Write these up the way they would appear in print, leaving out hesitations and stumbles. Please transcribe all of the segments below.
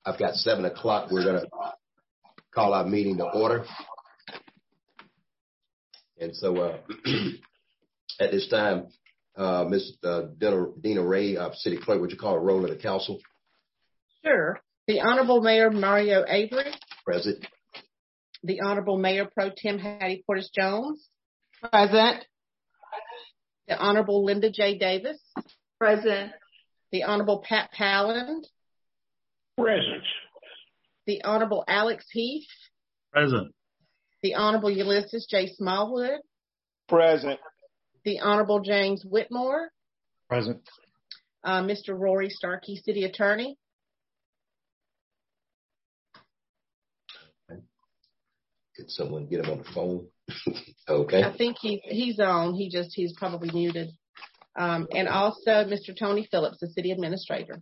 I've got 7 o'clock. We're going to call our meeting to order. And so at this time, Ms. Dina Ray, City Clerk, would you call a roll of the council? Sure. The Honorable Mayor Mario Avery. Present. The Honorable Mayor Pro Tem Hattie Portis Jones. Present. The Honorable Linda J. Davis. Present. The Honorable Pat Palland. Present. The Honorable Alex Heath. Present. The Honorable Ulysses J. Smallwood. Present. The Honorable James Whitmore. Present. Mr. Rory Starkey, City Attorney. Could someone get him on the phone? Okay. I think he's on. He's probably muted. And also Mr. Tony Phillips, the City Administrator.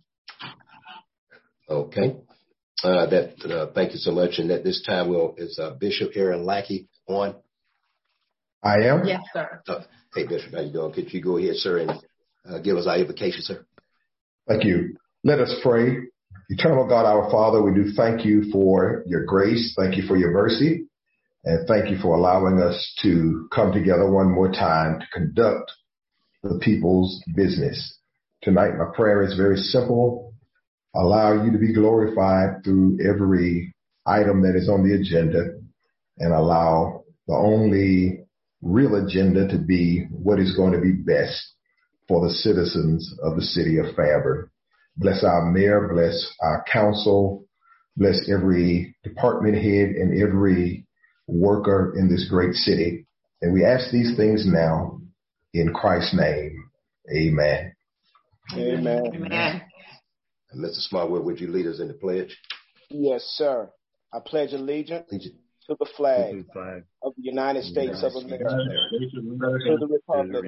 Okay. Thank you so much. And at this time, is Bishop Aaron Lackey on? I am. Yes, sir. Hey, Bishop, how you doing? Could you go ahead, sir, and give us our invocation, sir? Thank you. Let us pray. Eternal God, our Father, we do thank you for your grace. Thank you for your mercy. And thank you for allowing us to come together one more time to conduct the people's business. Tonight, my prayer is very simple. Allow you to be glorified through every item that is on the agenda, and allow the only real agenda to be what is going to be best for the citizens of the city of Fairburn. Bless our mayor, bless our council, bless every department head and every worker in this great city. And we ask these things now in Christ's name. Amen. Amen. Amen. And Mr. Smallwood, would you lead us in the pledge? Yes, sir. I pledge allegiance to the flag of the United States of America, to the republic,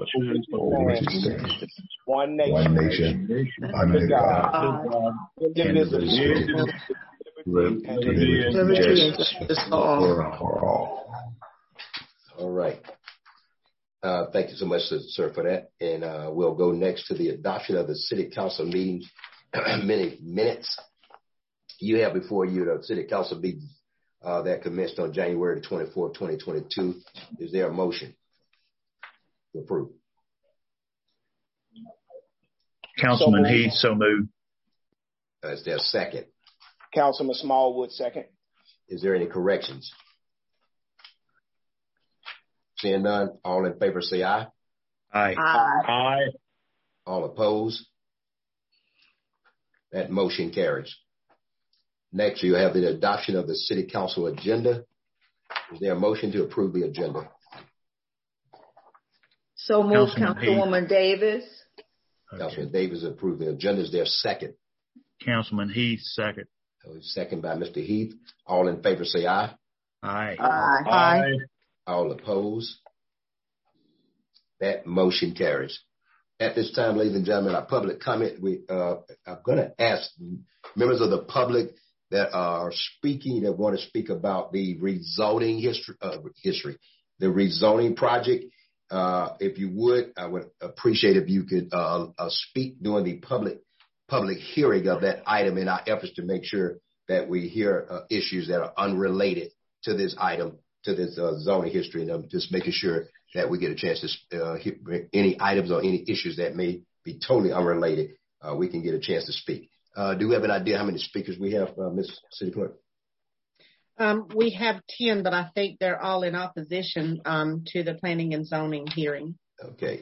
one nation, under God, indivisible, Liberty and justice for all. All right. Thank you so much, sir, for that. And we'll go next to the adoption of the City Council meetings minutes. You have before you the City Council meetings that commenced on January the 24th, 2022. Is there a motion to approve? Councilman Heath, so moved. Is there a second? Councilman Smallwood, second. Is there any corrections? Seeing none, all in favor say aye. Aye. Aye. All opposed? That motion carries. Next, you have the adoption of the City Council agenda. Is there a motion to approve the agenda? So moved, Councilwoman Davis. Councilman Davis approved the agenda. Is there a second? Councilman Heath, second. Second by Mr. Heath. All in favor say aye. Aye. Aye. All opposed? That motion carries. At this time, ladies and gentlemen, our public comment, we are going to ask members of the public that are speaking, that want to speak about the rezoning history, the rezoning project. If you would, I would appreciate if you could speak during the public hearing of that item in our efforts to make sure that we hear issues that are unrelated to this item, to this zoning history, and I'm just making sure that we get a chance to hear any items or any issues that may be totally unrelated. We can get a chance to speak. Do we have an idea how many speakers we have, Ms. City Clerk? We have 10, but I think they're all in opposition to the planning and zoning hearing. Okay.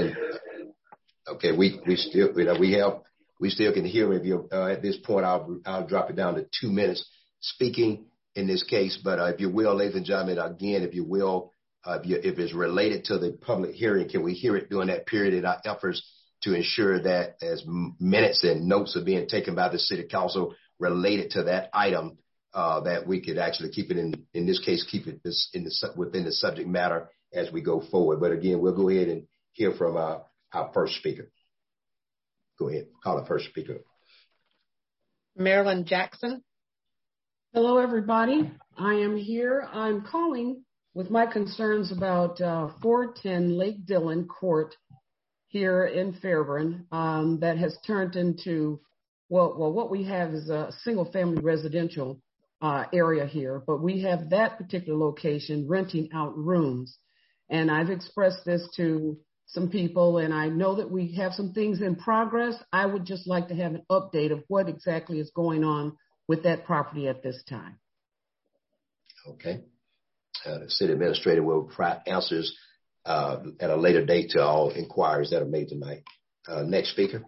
We still can hear if you at this point. I'll drop it down to 2 minutes speaking in this case. But if you will, ladies and gentlemen, again, if you will, if it's related to the public hearing, can we hear it during that period in our efforts to ensure that as minutes and notes are being taken by the City Council related to that item, that we could actually keep it in this case, keep it within the subject matter as we go forward. But again, we'll go ahead and hear from our first speaker. Go ahead, call the first speaker. Marilyn Jackson. Hello, everybody. I am here. I'm calling with my concerns about 410 Lake Dillon Court here in Fairburn that has turned into what we have is a single family residential area here, but we have that particular location renting out rooms. And I've expressed this to some people, and I know that we have some things in progress. I would just like to have an update of what exactly is going on with that property at this time. Okay. The city administrator will provide answers at a later date to all inquiries that are made tonight. Next speaker.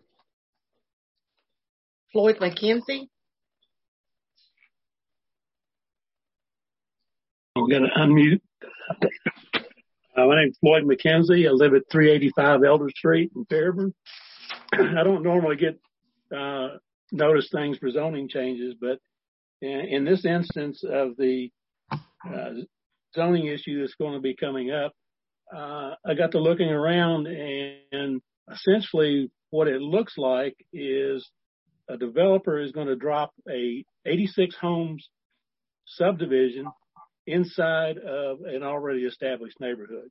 Floyd McKenzie. I'm going to unmute. My name's Floyd McKenzie. I live at 385 Elder Street in Fairburn. I don't normally get notice things for zoning changes, but in this instance of the zoning issue that's going to be coming up, I got to looking around, and essentially what it looks like is a developer is going to drop a 86 homes subdivision inside of an already established neighborhood.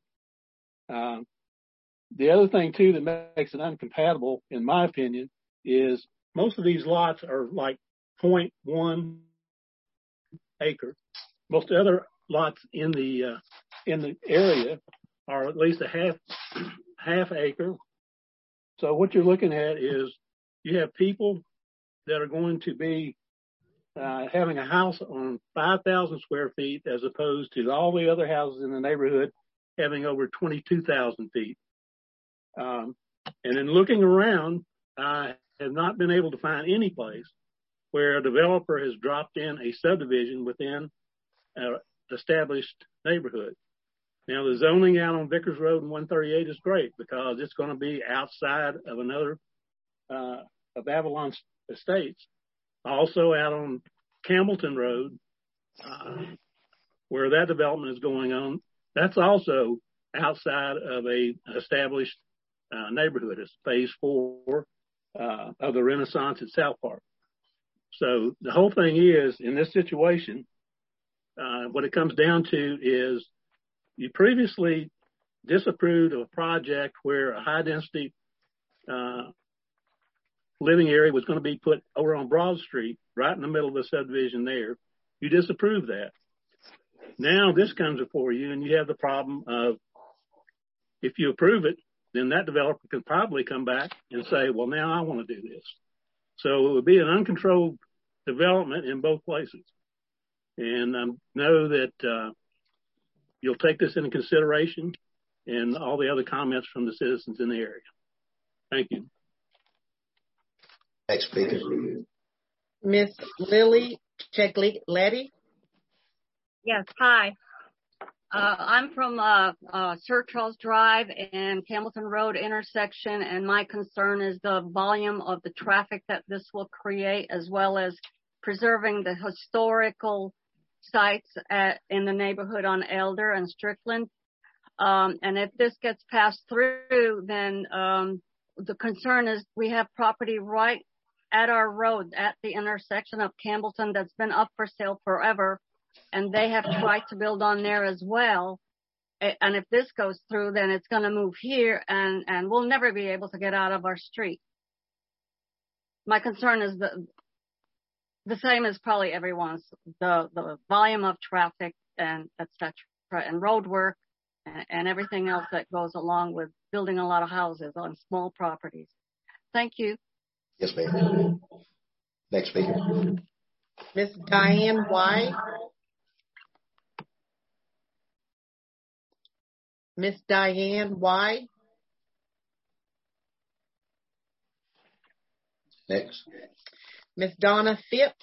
The other thing too that makes it incompatible, in my opinion, is most of these lots are like 0.1 acre. Most other lots in the area are at least a half acre. So what you're looking at is you have people that are going to be having a house on 5,000 square feet as opposed to all the other houses in the neighborhood having over 22,000 feet. And in looking around, I have not been able to find any place where a developer has dropped in a subdivision within an established neighborhood. Now, the zoning out on Vickers Road and 138 is great because it's going to be outside of another of Avalon Estates. Also out on Campbellton Road, where that development is going on, that's also outside of a established neighborhood. It's phase 4 of the Renaissance at South Park. So the whole thing is, in this situation, what it comes down to is you previously disapproved of a project where a high density living area was going to be put over on Broad Street, right in the middle of the subdivision there. You disapprove that. Now this comes before you, and you have the problem of, if you approve it, then that developer can probably come back and say, well, now I want to do this. So it would be an uncontrolled development in both places. And I know that you'll take this into consideration and all the other comments from the citizens in the area. Thank you. Next speaker. Miss Lily Chegley-Letty. Yes, hi. I'm from Sir Charles Drive and Campbellton Road intersection, and my concern is the volume of the traffic that this will create, as well as preserving the historical sites in the neighborhood on Elder and Strickland. And if this gets passed through, then the concern is we have property right at our road at the intersection of Campbellton that's been up for sale forever, and they have tried to build on there as well. And if this goes through, then it's going to move here, and we'll never be able to get out of our street. My concern is the same as probably everyone's, the volume of traffic and et cetera, and road work and everything else that goes along with building a lot of houses on small properties. Thank you. Yes, ma'am. Next speaker. Miss Diane White. Miss Diane White. Next. Miss Donna Phipps.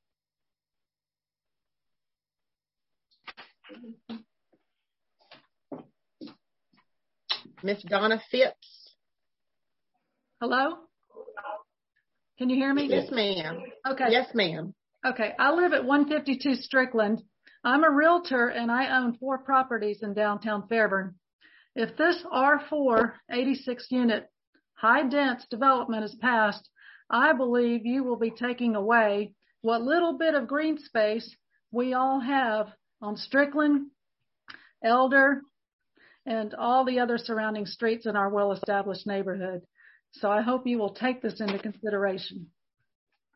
Miss Donna Phipps. Hello? Can you hear me? Yes, ma'am. Okay. Yes, ma'am. Okay. I live at 152 Strickland. I'm a realtor and I own 4 properties in downtown Fairburn. If this R4 86 unit high dense development is passed, I believe you will be taking away what little bit of green space we all have on Strickland, Elder, and all the other surrounding streets in our well-established neighborhood. So I hope you will take this into consideration.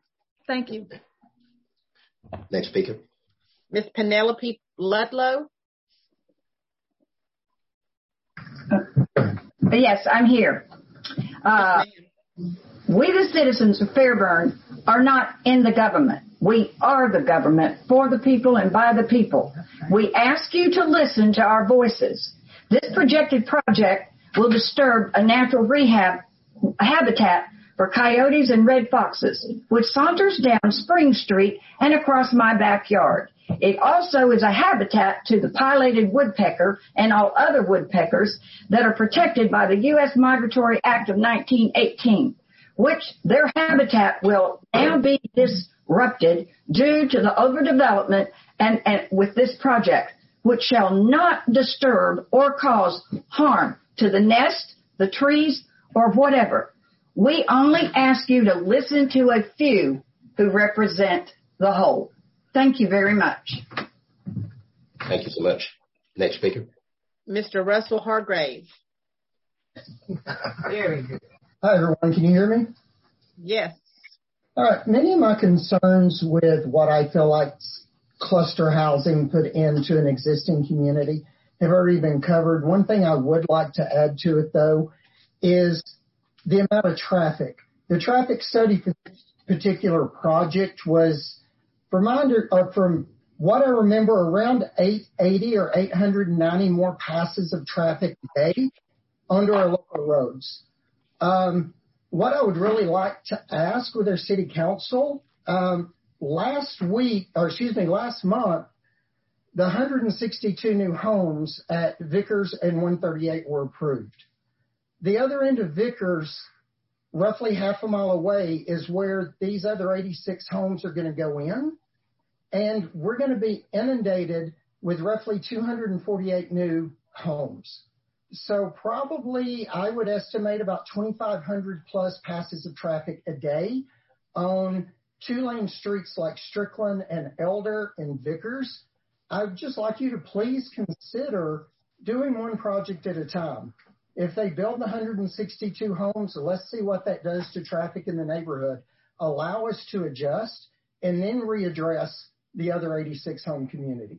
Thank you. Next speaker. Ms. Penelope Ludlow. Yes, I'm here. We, the citizens of Fairburn, are not in the government. We are the government for the people and by the people. We ask you to listen to our voices. This projected project will disturb a natural habitat for coyotes and red foxes, which saunters down Spring Street and across my backyard. It also is a habitat to the pileated woodpecker and all other woodpeckers that are protected by the U.S. Migratory Act of 1918, which their habitat will now be disrupted due to the overdevelopment and with this project, which shall not disturb or cause harm to the nest, the trees, or whatever. We only ask you to listen to a few who represent the whole. Thank you very much. Thank you so much. Next speaker. Mr. Russell Hargrave. Very good. Hi, everyone. Can you hear me? Yes. All right. Many of my concerns with what I feel like cluster housing put into an existing community have already been covered. One thing I would like to add to it, though, is the amount of traffic. The traffic study for this particular project was, from what I remember, around 880 or 890 more passes of traffic a day under our local roads. What I would really like to ask with our city council, last month, the 162 new homes at Vickers and 138 were approved. The other end of Vickers, roughly half a mile away, is where these other 86 homes are going to go in. And we're going to be inundated with roughly 248 new homes. So probably I would estimate about 2,500 plus passes of traffic a day on two-lane streets like Strickland and Elder and Vickers. I'd just like you to please consider doing one project at a time. If they build 162 homes, let's see what that does to traffic in the neighborhood. Allow us to adjust and then readdress the other 86 home community.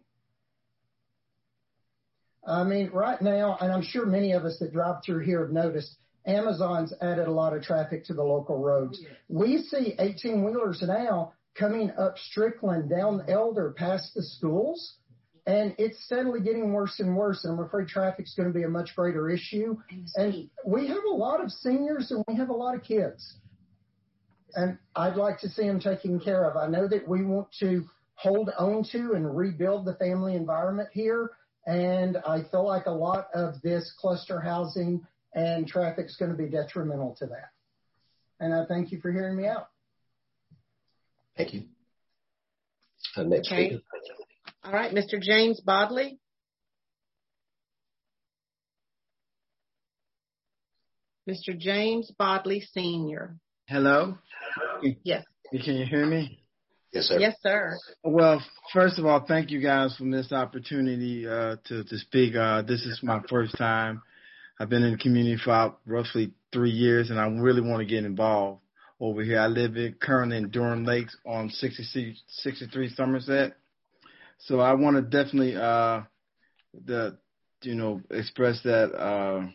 I mean, right now, and I'm sure many of us that drive through here have noticed, Amazon's added a lot of traffic to the local roads. We see 18-wheelers now coming up Strickland, down Elder, past the schools, and it's steadily getting worse and worse, and I'm afraid traffic's going to be a much greater issue. And we have a lot of seniors and we have a lot of kids, and I'd like to see them taken care of. I know that we want to hold on to and rebuild the family environment here, and I feel like a lot of this cluster housing and traffic is going to be detrimental to that. And I thank you for hearing me out. Thank you. Next speaker. All right, Mr. James Bodley. Mr. James Bodley, Sr. Hello? Yes. Can you hear me? Yes, sir. Yes, sir. Well, first of all, thank you guys for this opportunity to speak. This is my first time. I've been in the community for roughly 3 years, and I really want to get involved over here. I live currently in Durham Lakes on 63 Somerset. So I want to definitely express that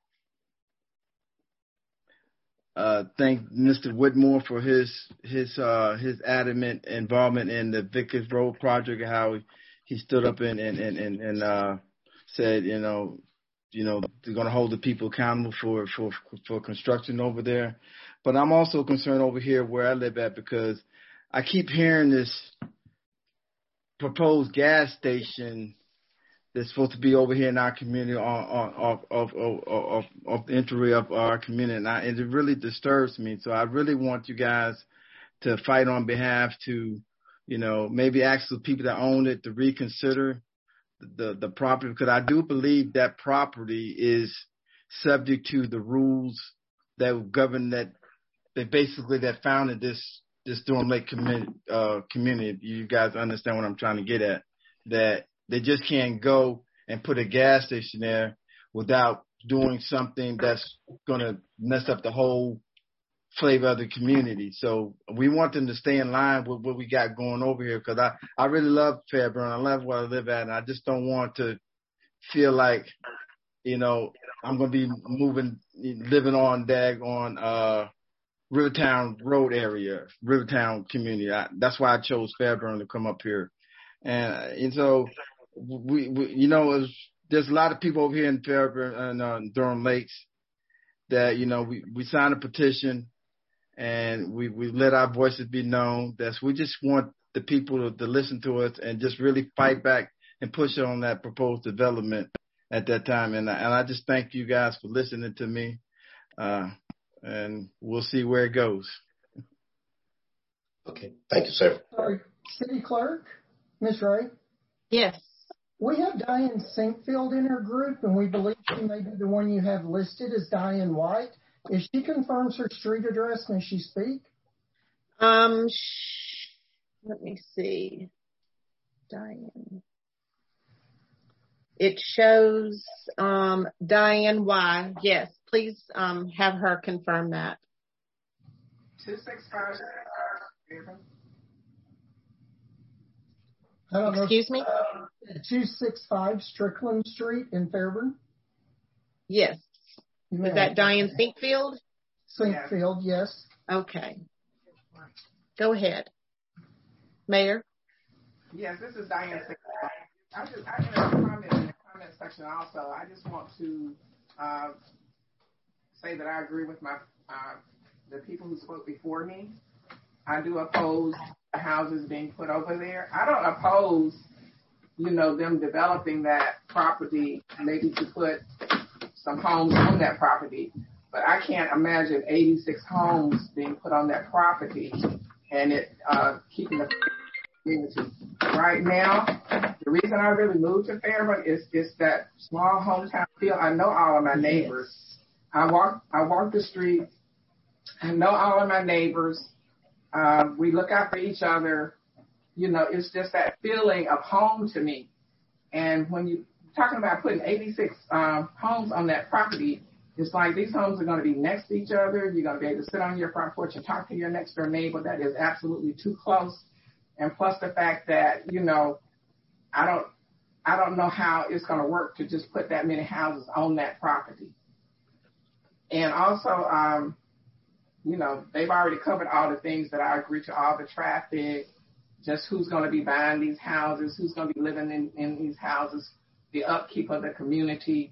thank Mr. Whitmore for his adamant involvement in the Vickers Road project, how he stood up and said, they're going to hold the people accountable for construction over there. But I'm also concerned over here where I live at, because I keep hearing this proposed gas station that's supposed to be over here in our community off the entry of our community, and it really disturbs me. So I really want you guys to fight on behalf to, maybe ask the people that own it to reconsider the property, because I do believe that property is subject to the rules that govern that founded this Durham Lake community. You guys understand what I'm trying to get at, that they just can't go and put a gas station there without doing something that's going to mess up the whole flavor of the community. So we want them to stay in line with what we got going over here, because I really love Fairburn. I love where I live at, and I just don't want to feel like, you know, I'm going to be living on Rivertown Road area, Rivertown community. That's why I chose Fairburn to come up here. And so we you know, there's a lot of people over here in Fairburn and Durham Lakes that, you know, we signed a petition and we let our voices be known. We just want the people to listen to us and just really fight back and push on that proposed development at that time. And I just thank you guys for listening to me. And we'll see where it goes. Okay. Thank you, sir. Sorry. City Clerk, Ms. Ray? Yes. We have Diane Sinkfield in her group, and we believe she may be the one you have listed as Diane White. If she confirms her street address, may she speak? Let me see. Diane. It shows Diane Y. Yes, please have her confirm that. 265. Excuse me? 265 Strickland Street in Fairburn? Yes. Is that Diane Sinkfield? Sinkfield, yes. Okay. Go ahead. Mayor? Yes, this is Diane Sinkfield. I have a comment in the comment section also. I just want to say that I agree with the people who spoke before me. I do oppose the houses being put over there. I don't oppose, you know, them developing that property, maybe to put some homes on that property. But I can't imagine 86 homes being put on that property and it keeping the community. Right now, the reason I really moved to Fairburn is that small hometown feel. I know all of my neighbors. I walk the streets. I know all of my neighbors. We look out for each other. You know, it's just that feeling of home to me. And when you're talking about putting 86 homes on that property, it's like these homes are going to be next to each other. You're going to be able to sit on your front porch and talk to your next door neighbor. That is absolutely too close. And plus the fact that, you know, I don't know how it's going to work to just put that many houses on that property. And also, you know, they've already covered all the things that I agree to, all the traffic, just who's going to be buying these houses, who's going to be living in these houses, the upkeep of the community,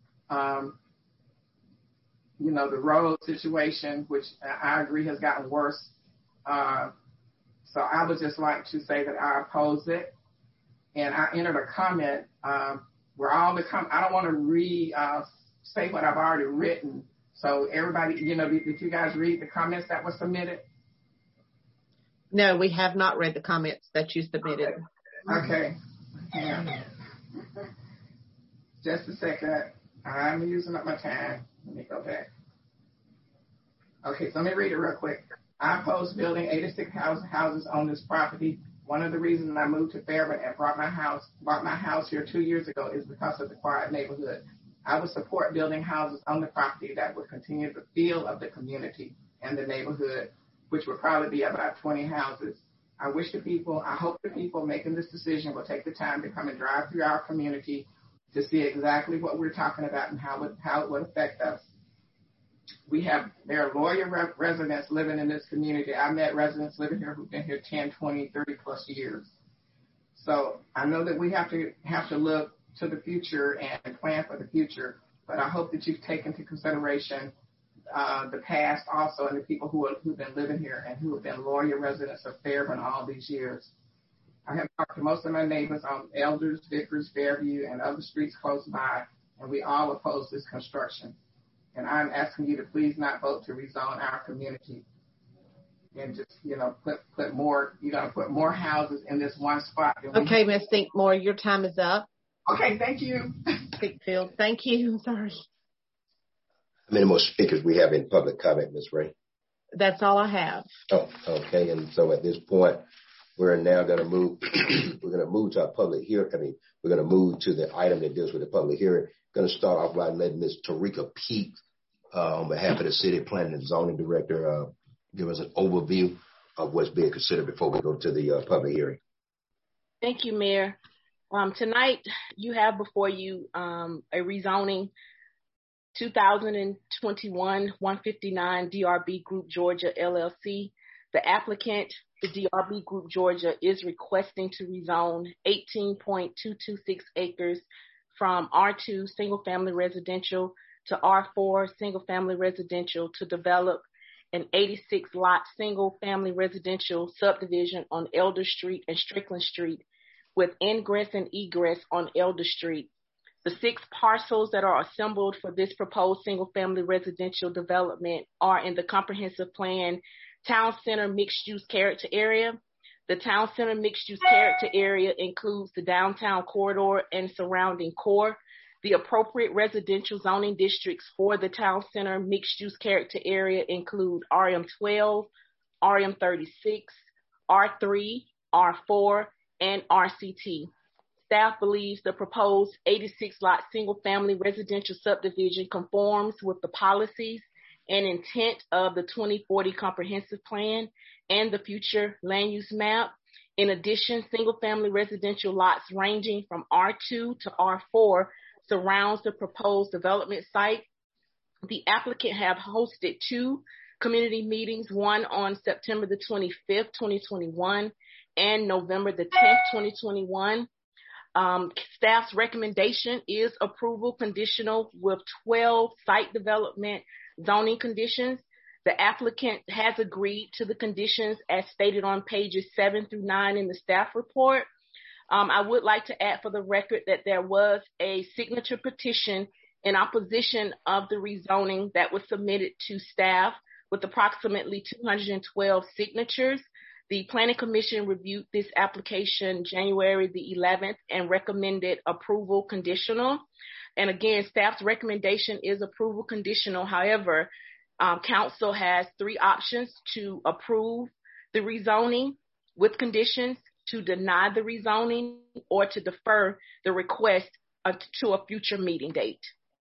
you know, the road situation, which I agree has gotten worse. So I would just like to say that I oppose it. And I entered a comment where I don't want to say what I've already written. So everybody, you know, did you guys read the comments that were submitted? No, we have not read the comments that you submitted. Okay. Yeah. Just a second. I'm using up my time. Let me go back. Okay, so let me read it real quick. I oppose building 86 houses on this property. One of the reasons I moved to Fairburn and bought my house here 2 years ago is because of the quiet neighborhood. I would support building houses on the property that would continue the feel of the community and the neighborhood, which would probably be about 20 houses. I hope the people making this decision will take the time to come and drive through our community to see exactly what we're talking about and how it would affect us. There are loyal residents living in this community. I met residents living here who've been here 10, 20, 30 plus years. So I know that we have to look to the future and plan for the future, but I hope that you've taken into consideration the past also and the people who've been living here and who have been loyal residents of Fairburn all these years. I have talked to most of my neighbors on Elders, Vickers, Fairview, and other streets close by, and we all oppose this construction. And I'm asking you to please not vote to rezone our community and just, you know, put more, you're going to put more houses in this one spot. Okay, Ms. Sinkmore, your time is up. Okay, thank you. Sinkfield, thank you. I'm sorry. How many more speakers we have in public comment, Ms. Ray? That's all I have. Oh, okay. And so at this point, we're now going to move. We're going to move to our public hearing. We're going to move to the item that deals with the public hearing. Going to start off by letting Ms. Tarika Peak on behalf of the City Planning and Zoning Director, give us an overview of what's being considered before we go to the public hearing. Thank you, Mayor. Tonight, you have before you a rezoning 2021 159 DRB Group Georgia LLC. The applicant, the DRB Group Georgia, is requesting to rezone 18.226 acres from R2 single family residential to R4 single family residential to develop an 86 lot single family residential subdivision on Elder Street and Strickland Street with ingress and egress on Elder Street. The 6 parcels that are assembled for this proposed single family residential development are in the comprehensive plan Town Center mixed use character area. The Town Center mixed use character area includes the downtown corridor and surrounding core. The appropriate residential zoning districts for the Town Center mixed use character area include RM12, RM36, R3, R4, and RCT. Staff believes the proposed 86 lot single family residential subdivision conforms with the policies and intent of the 2040 comprehensive plan and the future land use map. In addition, single family residential lots ranging from R2 to R4 surrounds the proposed development site. The applicant have hosted 2 community meetings, one on September the 25th, 2021 and November the 10th, 2021. Staff's recommendation is approval conditional with 12 site development zoning conditions. The applicant has agreed to the conditions as stated on pages 7 through 9 in the staff report. I would like to add for the record that there was a signature petition in opposition of the rezoning that was submitted to staff with approximately 212 signatures. The Planning Commission reviewed this application January the 11th and recommended approval conditional. And again, staff's recommendation is approval conditional. However, council has 3 options: to approve the rezoning with conditions, to deny the rezoning, or to defer the request to a future meeting date.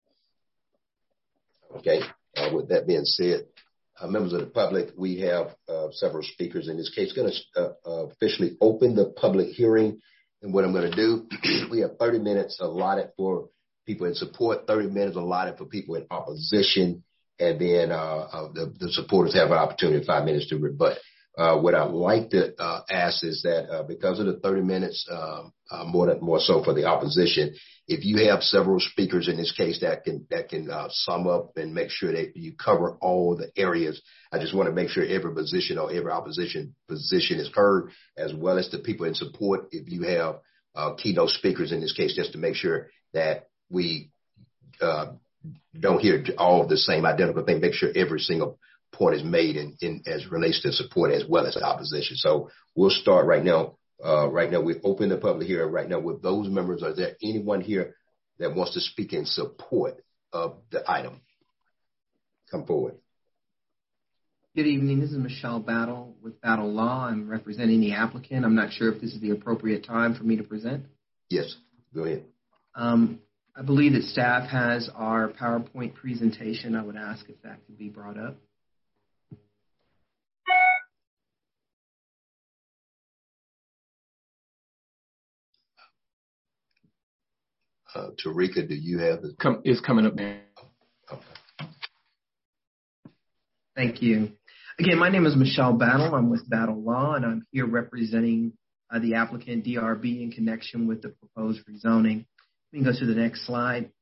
Okay. With that being said, members of the public, we have several speakers in this case. Going to officially open the public hearing. And what I'm going to do, we have 30 minutes allotted for people in support, 30 minutes allotted for people in opposition, and then the supporters have an opportunity, 5 minutes to rebut. What I'd like to ask is that because of the 30 minutes, more so for the opposition, if you have several speakers in this case that can sum up and make sure that you cover all the areas, I just want to make sure every position or every opposition position is heard, as well as the people in support. If you have keynote speakers in this case, just to make sure that we don't hear all the same identical thing, make sure every single point is made in as relates to support as well as the opposition. So we'll start right now. Right now, we've opened the public hearing right now with those members. Are there anyone here that wants to speak in support of the item? Come forward. Good evening. This is Michelle Battle with Battle Law. I'm representing the applicant. I'm not sure if this is the appropriate time for me to present. Yes, go ahead. I believe that staff has our PowerPoint presentation. I would ask if that could be brought up. Tarika, do you have the... It's coming up now. Okay. Thank you. Again, my name is Michelle Battle. I'm with Battle Law, and I'm here representing the applicant DRB in connection with the proposed rezoning. We can go to the next slide.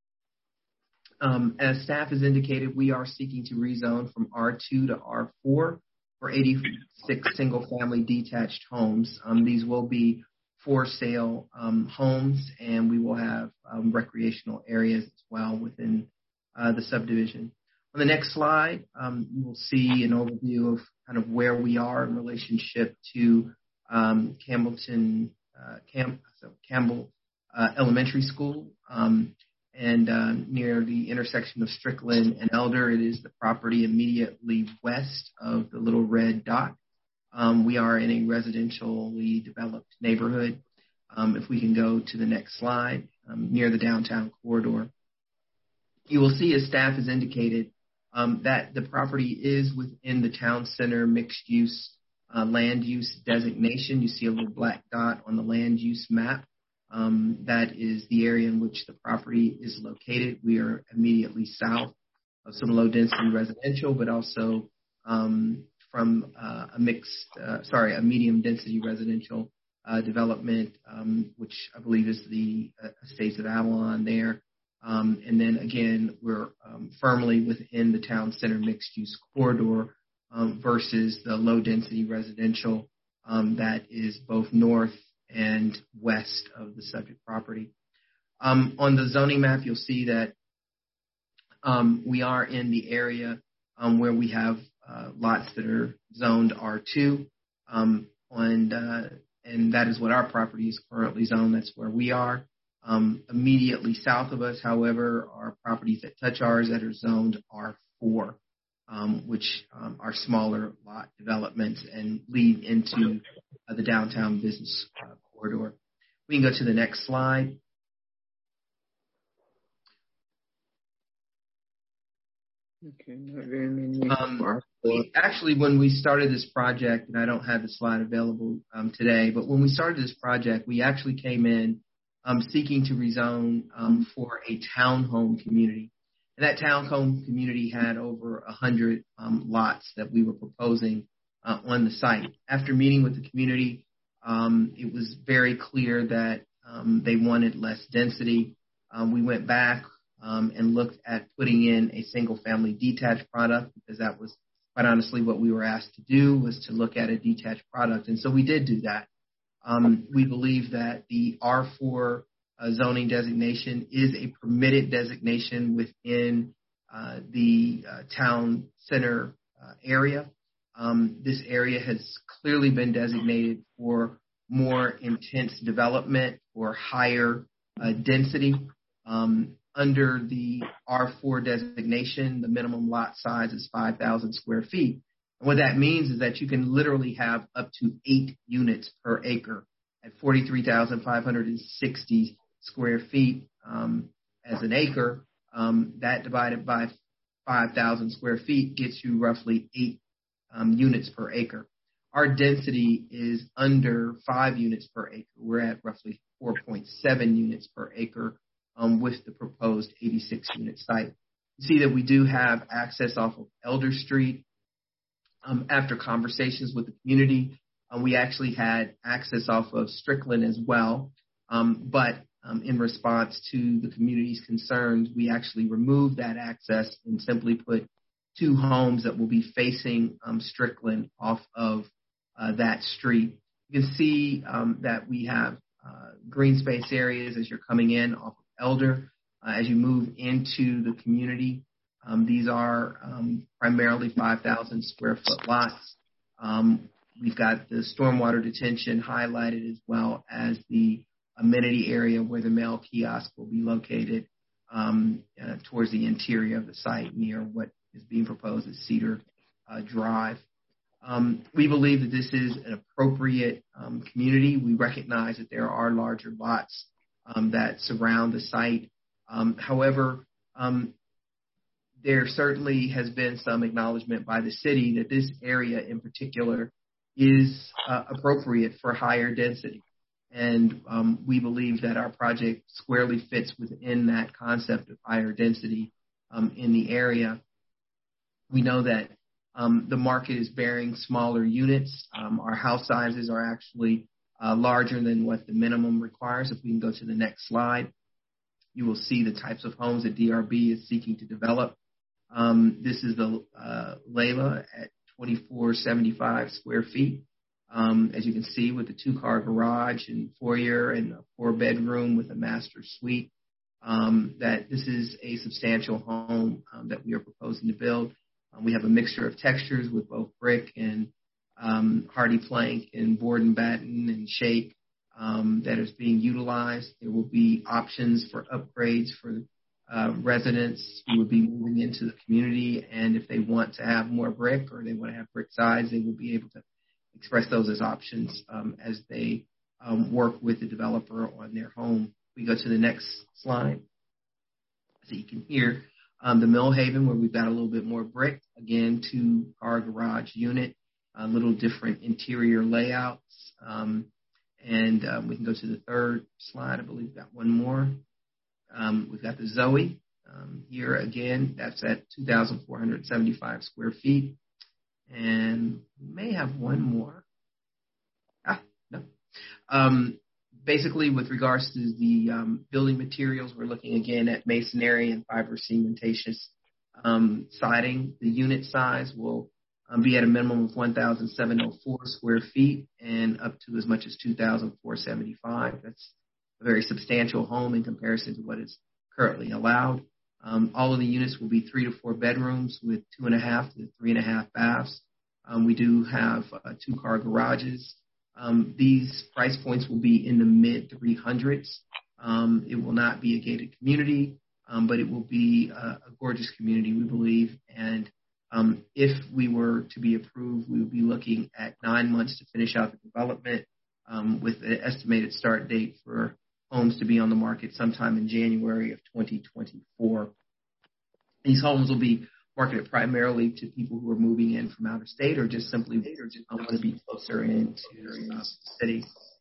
As staff has indicated, we are seeking to rezone from R2 to R4 for 86 single-family detached homes. These will be for-sale homes, and we will have recreational areas as well within the subdivision. On the next slide, you will see an overview of kind of where we are in relationship to Campbell Elementary School, and near the intersection of Strickland and Elder. It is the property immediately west of the little red dot. We are in a residentially developed neighborhood. If we can go to the next slide, near the downtown corridor. You will see, as staff has indicated, that the property is within the town center mixed use land use designation. You see a little black dot on the land use map. That is the area in which the property is located. We are immediately south of some low density residential, but also from a medium density residential development, which I believe is the Estates of Avalon there. And then again, we're firmly within the town center mixed use corridor versus the low density residential that is both north and west of the subject property. On the zoning map, you'll see that we are in the area where we have lots that are zoned R2, and that is what our property is currently zoned. That's where we are. Immediately south of us, however, are properties that touch ours that are zoned R4, which are smaller lot developments and lead into the downtown business corridor. We can go to the next slide. Okay, not very many. Actually, when we started this project, and I don't have the slide available today, but when we started this project, we actually came in seeking to rezone for a townhome community. And that townhome community had over 100 lots that we were proposing on the site. After meeting with the community, it was very clear that they wanted less density. We went back and looked at putting in a single-family detached product, because that was quite honestly what we were asked to do, was to look at a detached product. And so we did do that. We believe that the R4 zoning designation is a permitted designation within the town center area. This area has clearly been designated for more intense development or higher density. Under the R4 designation, the minimum lot size is 5,000 square feet. And what that means is that you can literally have up to 8 units per acre at 43,560 square feet as an acre. That divided by 5,000 square feet gets you roughly 8 units per acre. Our density is under 5 units per acre. We're at roughly 4.7 units per acre with the proposed 86-unit site. You see that we do have access off of Elder Street. After conversations with the community, we actually had access off of Strickland as well. But in response to the community's concerns, we actually removed that access and simply put 2 homes that will be facing Strickland off of that street. You can see that we have green space areas as you're coming in off of Elder. As you move into the community, these are primarily 5,000 square foot lots. We've got the stormwater detention highlighted, as well as the amenity area where the mail kiosk will be located towards the interior of the site, near what is being proposed as Cedar Drive. We believe that this is an appropriate community. We recognize that there are larger lots that surround the site. However, there certainly has been some acknowledgement by the city that this area in particular is appropriate for higher density. And we believe that our project squarely fits within that concept of higher density in the area. We know that the market is bearing smaller units. Our house sizes are actually larger than what the minimum requires. If we can go to the next slide, you will see the types of homes that DRB is seeking to develop. This is the Layla at 2,475 square feet. As you can see, with the 2-car garage and foyer and a 4-bedroom with a master suite, that this is a substantial home that we are proposing to build. We have a mixture of textures with both brick and hardy plank and board and batten and shake that is being utilized. There will be options for upgrades for residents who would be moving into the community, and if they want to have more brick or they want to have brick size, they will be able to express those as options as they work with the developer on their home. We go to the next slide. So you can hear The Millhaven, where we've got a little bit more brick, again, 2-car garage unit, a little different interior layouts. And we can go to the third slide. I believe we've got one more. We've got the Zoe. Here again, that's at 2,475 square feet. And we may have one more. No. Basically, with regards to the building materials, we're looking again at masonry and fiber cementatious siding. The unit size will be at a minimum of 1,704 square feet and up to as much as 2,475. That's a very substantial home in comparison to what is currently allowed. All of the units will be 3 to 4 bedrooms with 2.5 to 3.5 baths. We do have 2-car garages. These price points will be in the mid 300s. It will not be a gated community, but it will be a gorgeous community, we believe. And if we were to be approved, we would be looking at 9 months to finish out the development with an estimated start date for homes to be on the market sometime in January of 2024. These homes will be marketed primarily to people who are moving in from out of state or just simply want to be closer into the city.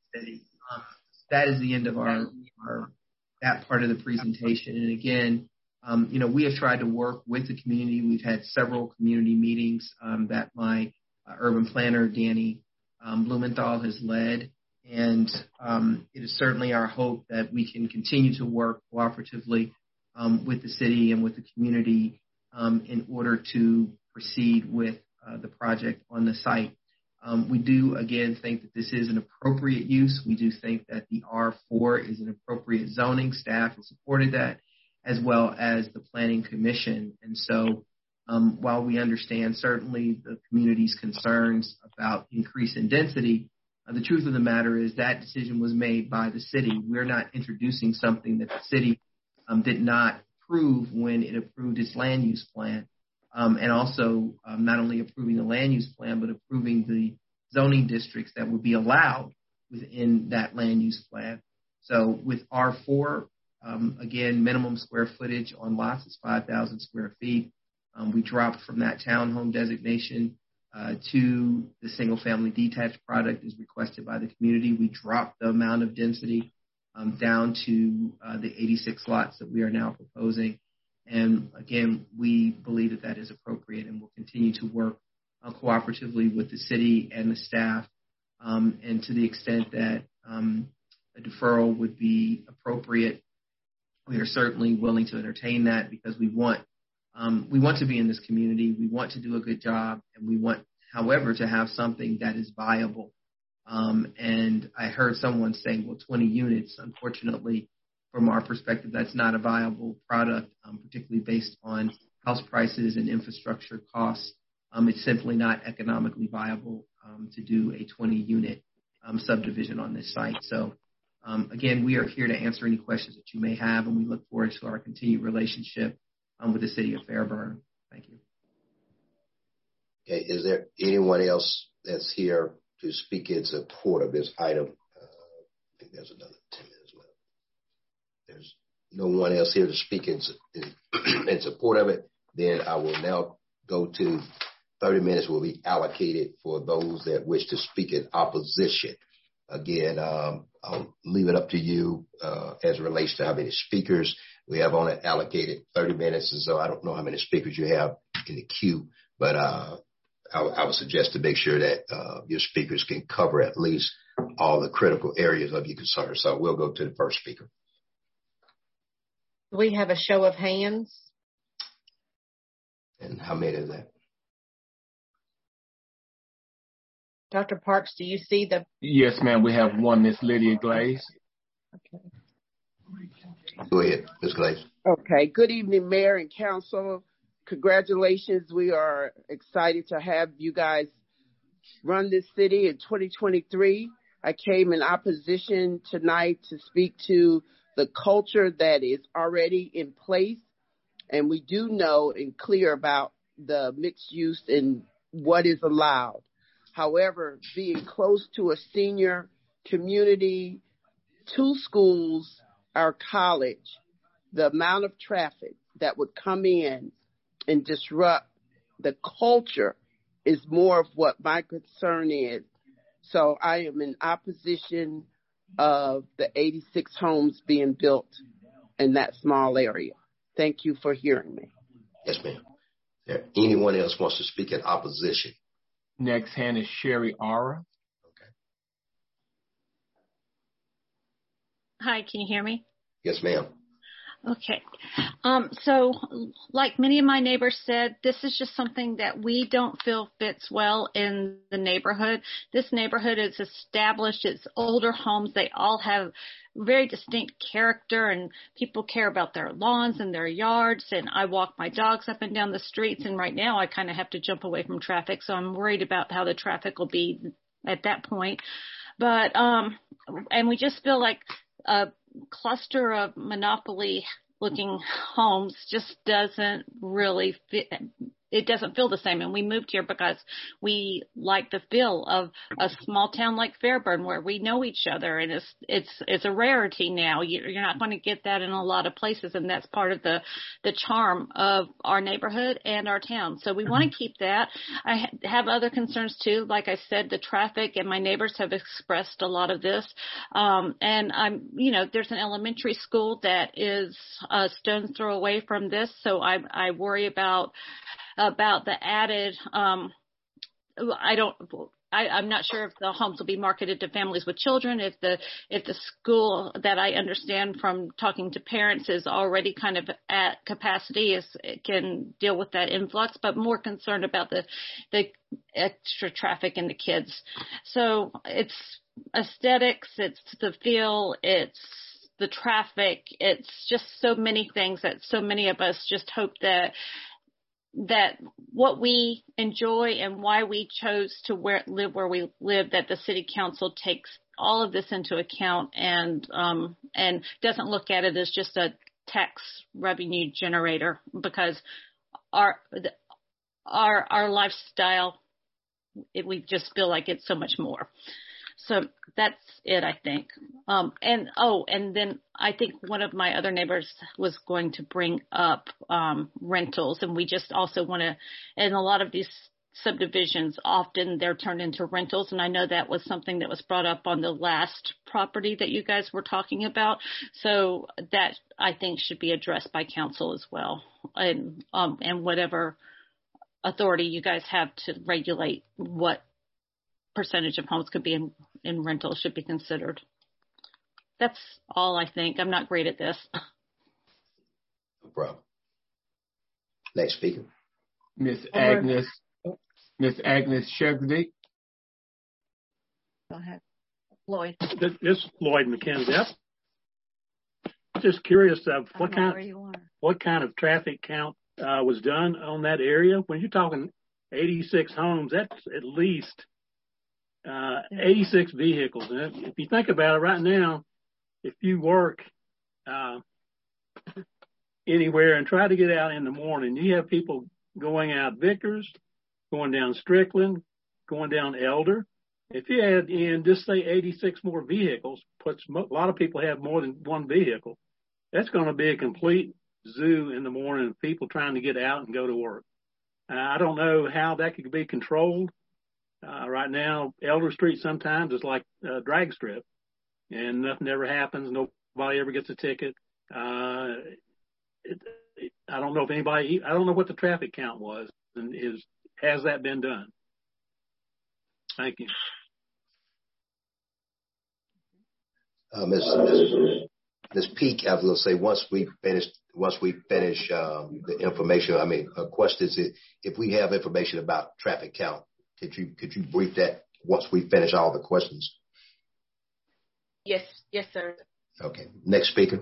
That is the end of that part of the presentation. And again, we have tried to work with the community. We've had several community meetings that my urban planner, Danny Blumenthal, has led. And it is certainly our hope that we can continue to work cooperatively with the city and with the community in order to proceed with the project on the site. We do, again, think that this is an appropriate use. We do think that the R4 is an appropriate zoning. Staff has supported that, as well as the Planning Commission. And so while we understand certainly the community's concerns about increase in density, the truth of the matter is that decision was made by the city. We're not introducing something that the city did not approve when it approved its land use plan. And also not only approving the land use plan, but approving the zoning districts that would be allowed within that land use plan. So with R4, again, minimum square footage on lots is 5,000 square feet. We dropped from that townhome designation to the single-family detached product as requested by the community. We dropped the amount of density down to the 86 lots that we are now proposing. And again, we believe that that is appropriate and will continue to work cooperatively with the city and the staff. And to the extent that a deferral would be appropriate, we are certainly willing to entertain that because we want to be in this community. We want to do a good job, and we want, however, to have something that is viable. And I heard someone say, well, 20 units, unfortunately, from our perspective, that's not a viable product, particularly based on house prices and infrastructure costs. It's simply not economically viable to do a 20-unit subdivision on this site. So, again, we are here to answer any questions that you may have, and we look forward to our continued relationship with the city of Fairburn. Thank you. Okay, is there anyone else that's here to speak in support of this item? I think there's another 10 minutes left. There's no one else here to speak in support of it. Then I will now go to 30 minutes will be allocated for those that wish to speak in opposition. Again, I'll leave it up to you as it relates to how many speakers. We have only allocated 30 minutes, and so I don't know how many speakers you have in the queue, but I would suggest to make sure that your speakers can cover at least all the critical areas of your concern. So we'll go to the first speaker. We have a show of hands. And how many is that? Dr. Parks, do you see the? Yes, ma'am. We have one, Miss Lydia Glaze. Okay. Go ahead, Ms. Glaze. Okay. Good evening, Mayor and Council. Congratulations. We are excited to have you guys run this city in 2023. I came in opposition tonight to speak to the culture that is already in place. And we do know and clear about the mixed use and what is allowed. However, being close to a senior community, 2 schools, our college, the amount of traffic that would come in and disrupt the culture is more of what my concern is. So I am in opposition of the 86 homes being built in that small area. Thank you for hearing me. Yes, ma'am. There anyone else wants to speak in opposition? Next hand is Sherry Ara. Hi, can you hear me? Yes, ma'am. Okay. So like many of my neighbors said, this is just something that we don't feel fits well in the neighborhood. This neighborhood is established. It's older homes. They all have very distinct character, and people care about their lawns and their yards. And I walk my dogs up and down the streets, and right now I kind of have to jump away from traffic. So I'm worried about how the traffic will be at that point. But, and we just feel like a cluster of monopoly looking homes just doesn't really fit. It doesn't feel the same. And we moved here because we like the feel of a small town like Fairburn where we know each other, and it's a rarity now. You're not going to get that in a lot of places, and that's part of the charm of our neighborhood and our town. So we want to keep that. I have other concerns too. Like I said, the traffic, and my neighbors have expressed a lot of this. And there's an elementary school that is a stone's throw away from this. So I worry about the added, I'm not sure if the homes will be marketed to families with children, if the school that I understand from talking to parents is already kind of at capacity, it can deal with that influx, but more concerned about the extra traffic and the kids. So it's aesthetics, it's the feel, it's the traffic, it's just so many things that so many of us just hope that what we enjoy and why we chose to live where we live, that the city council takes all of this into account and doesn't look at it as just a tax revenue generator, because our lifestyle, we just feel like it's so much more. So that's it, I think. And then I think one of my other neighbors was going to bring up rentals, and we just also want to, in a lot of these subdivisions, often they're turned into rentals, and I know that was something that was brought up on the last property that you guys were talking about. So that, I think, should be addressed by council as well, and whatever authority you guys have to regulate what percentage of homes could be in rental should be considered. That's all I think. I'm not great at this. No problem. Next speaker. Miss Agnes Shegdy. Go ahead. Lloyd. This is Lloyd McKenzie. Just curious of what kind of traffic count was done on that area. When you're talking 86 homes, that's at least 86 vehicles. And if you think about it right now, if you work anywhere and try to get out in the morning, you have people going out Vickers, going down Strickland, going down Elder. If you add in, just say 86 more vehicles, a lot of people have more than one vehicle. That's going to be a complete zoo in the morning of people trying to get out and go to work. I don't know how that could be controlled. Right now, Elder Street sometimes is like a drag strip, and nothing ever happens. Nobody ever gets a ticket. I don't know I don't know what the traffic count was, and has that been done? Thank you. Ms. Peak, I was going to say, once we finish the information, questions, if we have information about traffic count, could you brief that once we finish all the questions? Yes, sir. Okay. Next speaker.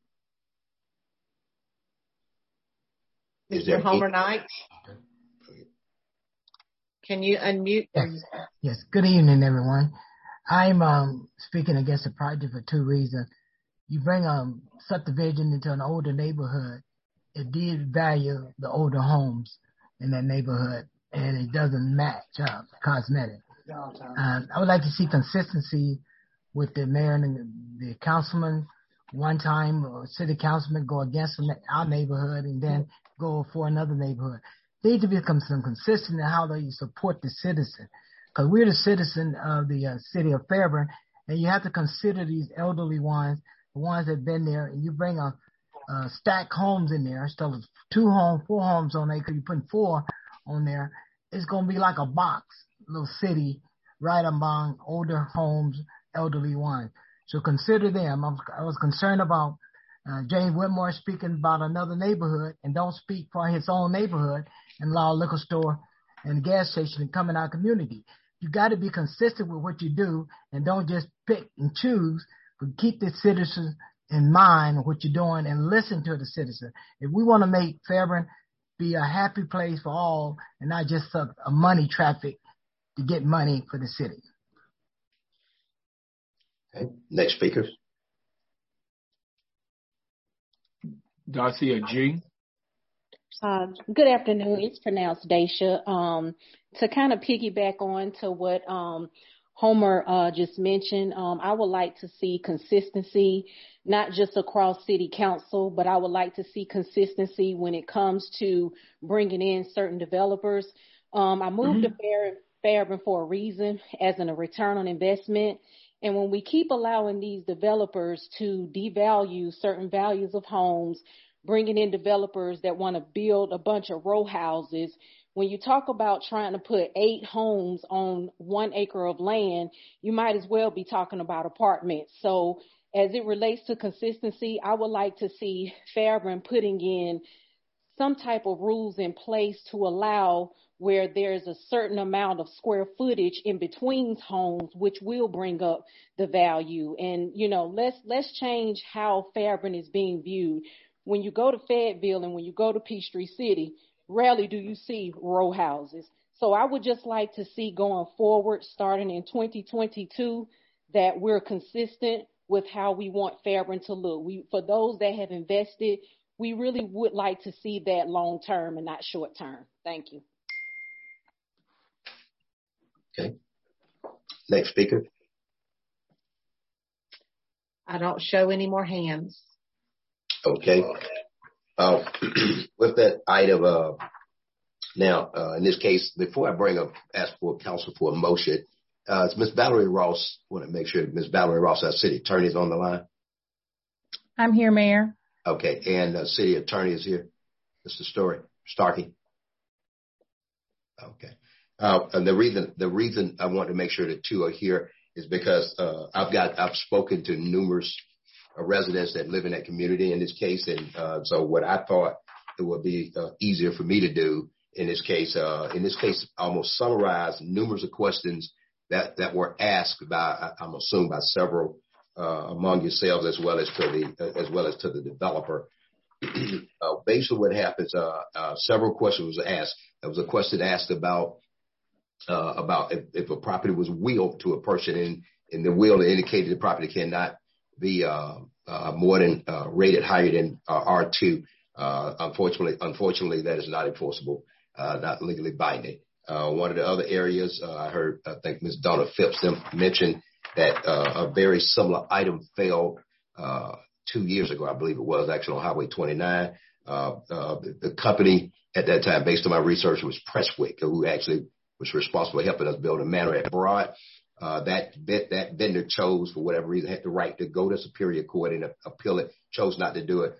Is there Homer Knight? Can you unmute? Yes. Good evening, everyone. I'm speaking against the project for two reasons. You bring subdivision into an older neighborhood. It did value the older homes in that neighborhood, and it doesn't match up cosmetic. I would like to see consistency with the mayor and the councilman one time a city councilman go against our neighborhood and then go for another neighborhood. They need to become some consistent in how they support the citizen, because we're the citizen of the city of Fairburn, and you have to consider these elderly ones, the ones that have been there, and you bring a stack homes in there instead of 4 homes on acre. You put 4 on there. It's going to be like a box, little city, right among older homes, elderly ones. So consider them. I was concerned about James Whitmore speaking about another neighborhood and don't speak for his own neighborhood and allow a liquor store and gas station to come in our community. You got to be consistent with what you do and don't just pick and choose, but keep the citizens in mind of what you're doing and listen to the citizen. If we want to make Fairburn be a happy place for all and not just a money traffic to get money for the city. Okay. Next speaker. Darcia G. Good afternoon. It's pronounced Dacia. To kind of piggyback on to what Homer just mentioned, I would like to see consistency, not just across city council, but I would like to see consistency when it comes to bringing in certain developers. I moved to Fairburn for a reason, as in a return on investment. And when we keep allowing these developers to devalue certain values of homes, bringing in developers that want to build a bunch of row houses, when you talk about trying to put 8 homes on 1 acre of land, you might as well be talking about apartments. So as it relates to consistency, I would like to see Fairburn putting in some type of rules in place to allow where there's a certain amount of square footage in between homes, which will bring up the value. And, you know, let's change how Fairburn is being viewed. When you go to Fayetteville and when you go to Peachtree City, rarely do you see row houses. So I would just like to see going forward, starting in 2022, that we're consistent with how we want Fairburn to look. For those that have invested, we really would like to see that long term and not short term. Thank you. Okay. Next speaker. I don't show any more hands. Okay. With that item, now, in this case, before I ask for council for a motion, it's Ms. Valerie Ross. I want to make sure Ms. Valerie Ross, our city attorney, is on the line. I'm here, Mayor. Okay. And the city attorney is here. Mr. Starkey. Okay. And the reason I want to make sure the two are here is because I've spoken to numerous residents that live in that community in this case, and so what I thought it would be easier for me to do in this case, almost summarize numerous of questions that were asked by, I'm assuming, by several among yourselves as well as to the developer. Basically, what happens? Several questions was asked. There was a question asked about if a property was willed to a person, and the will indicated the property cannot be more than rated higher than R2. Unfortunately, that is not enforceable, not legally binding. One of the other areas I think Ms. Donna Phipps mentioned that a very similar item failed 2 years ago, I believe it was, actually on Highway 29. The company at that time, based on my research, was Presswick, who actually was responsible for helping us build a manor at Broad. That vendor chose, for whatever reason, had the right to go to Superior Court and appeal it, chose not to do it.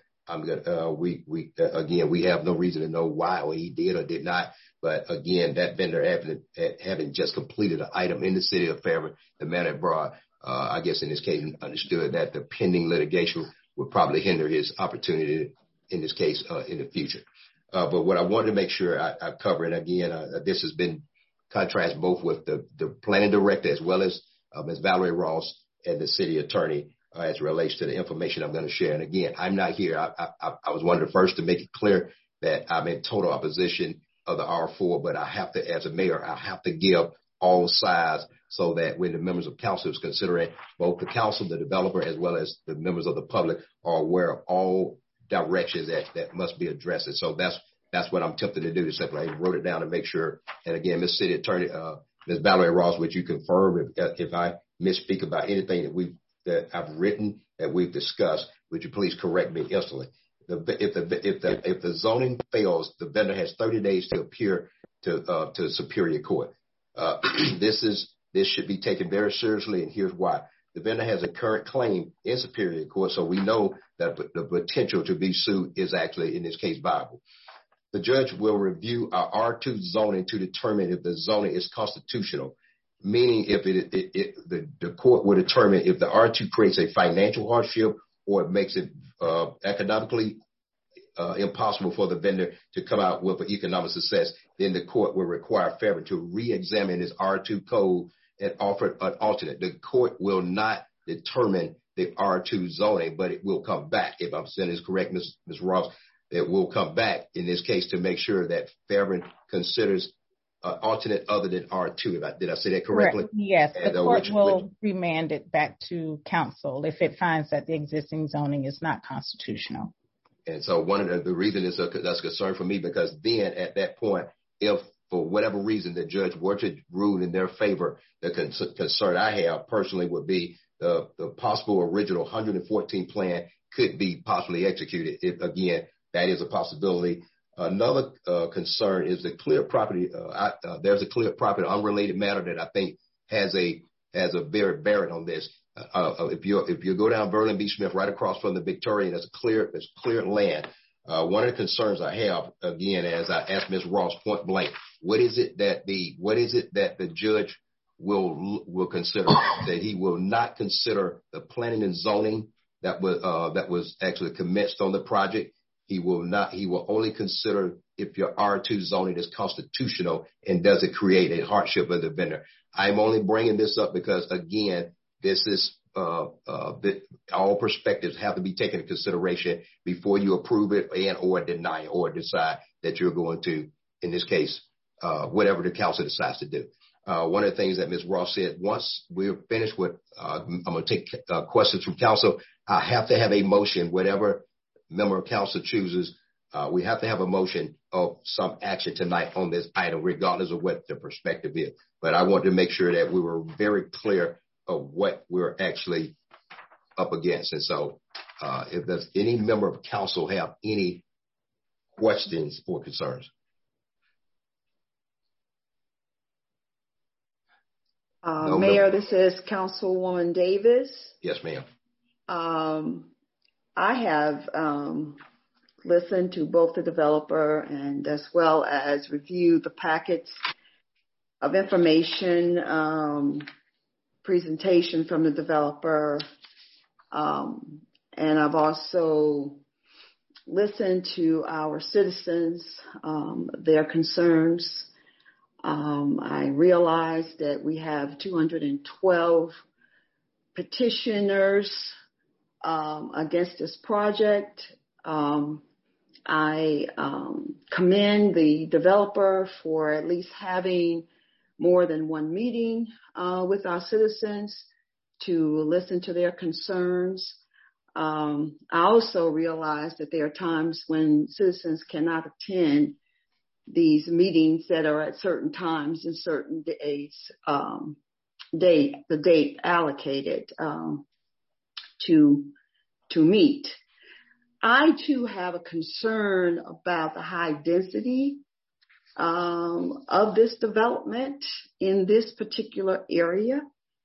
We have no reason to know why or he did or did not. But again, that vendor having just completed an item in the city of Fairburn, the manor at Broad, I guess in this case understood that the pending litigation would probably hinder his opportunity in this case in the future. But what I wanted to make sure I cover, and again, this has been contrast both with the planning director as well as Ms. Valerie Ross and the city attorney as it relates to the information I'm going to share. And again, I'm not here. I was one of the first to make it clear that I'm in total opposition of the R4, but I have to, as a mayor, I have to give all sides so that when the members of council is considering, both the council, the developer, as well as the members of the public are aware of all directions that must be addressed. And so that's what I'm tempted to do. To simply wrote it down to make sure. And again, Ms. City Attorney, Ms. Valerie Ross, would you confirm if I misspeak about anything that I've written, that we've discussed, would you please correct me instantly? If the zoning fails, the vendor has 30 days to appear to Superior Court. This should be taken very seriously, and here's why. The vendor has a current claim in Superior Court, so we know that the potential to be sued is actually, in this case, viable. The judge will review our R2 zoning to determine if the zoning is constitutional, meaning if the court will determine if the R2 creates a financial hardship or it makes it economically impossible for the vendor to come out with an economic success, then the court will require Fairburn to re-examine his R2 code and offer an alternate. The court will not determine the R2 zoning, but it will come back. If I'm saying this correct, Ms. Ross, it will come back in this case to make sure that Fairburn considers an alternate other than R2. Did I say that correctly? Correct. Yes, the court will remand it back to council if it finds that the existing zoning is not constitutional. And so one of the reasons that's a concern for me, because then at that point, if for whatever reason the judge were to rule in their favor, the concern I have personally would be the possible original 114 plan could be possibly executed. If, again, that is a possibility. Another concern is the clear property. There's a clear property unrelated matter that I think has a very bearing on this. If you go down Verlin B. Smith, right across from the Victorian, there's clear land. One of the concerns I have, again, as I asked Ms. Ross point blank, what is it that the judge will consider? That he will not consider the planning and zoning that was actually commenced on the project. He will only consider if your R2 zoning is constitutional and does it create a hardship of the vendor. I'm only bringing this up because, again, this is all perspectives have to be taken into consideration before you approve it and or deny it or decide that you're going to, in this case, whatever the council decides to do. One of the things that Ms. Ross said, once we're finished with, I'm going to take questions from council. I have to have a motion, whatever member of council chooses. We have to have a motion of some action tonight on this item, regardless of what the perspective is. But I want to make sure that we were very clear of what we're actually up against. And so if there's any member of council have any questions or concerns. No, Mayor, this is Councilwoman Davis. Yes, ma'am. I have listened to both the developer and as well as reviewed the packets of information, presentation from the developer. And I've also listened to our citizens, their concerns. I realized that we have 212 petitioners against this project. I commend the developer for at least having more than one meeting with our citizens to listen to their concerns. I also realize that there are times when citizens cannot attend these meetings that are at certain times and certain days, the date allocated to meet. I too have a concern about the high density of this development in this particular area.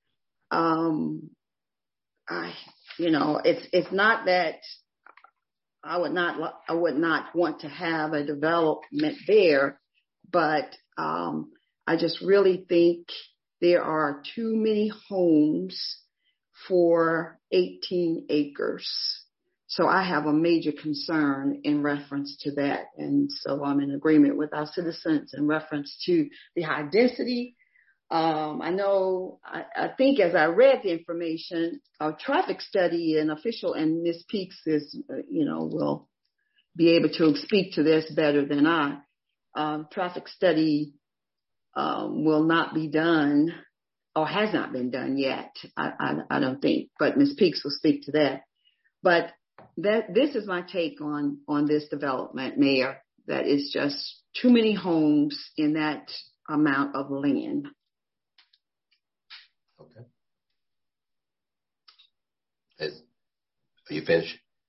It's not that I would not want to have a development there, but I just really think there are too many homes for 18 acres. So I have a major concern in reference to that. And so I'm in agreement with our citizens in reference to the high density. I think as I read the information, a traffic study and official, and Ms. Peaks is, will be able to speak to this better than I. Traffic study will not be done or has not been done yet. I don't think, but Ms. Peaks will speak to that. But this is my take on this development, Mayor. That is just too many homes in that amount of land. Okay. Are you finished?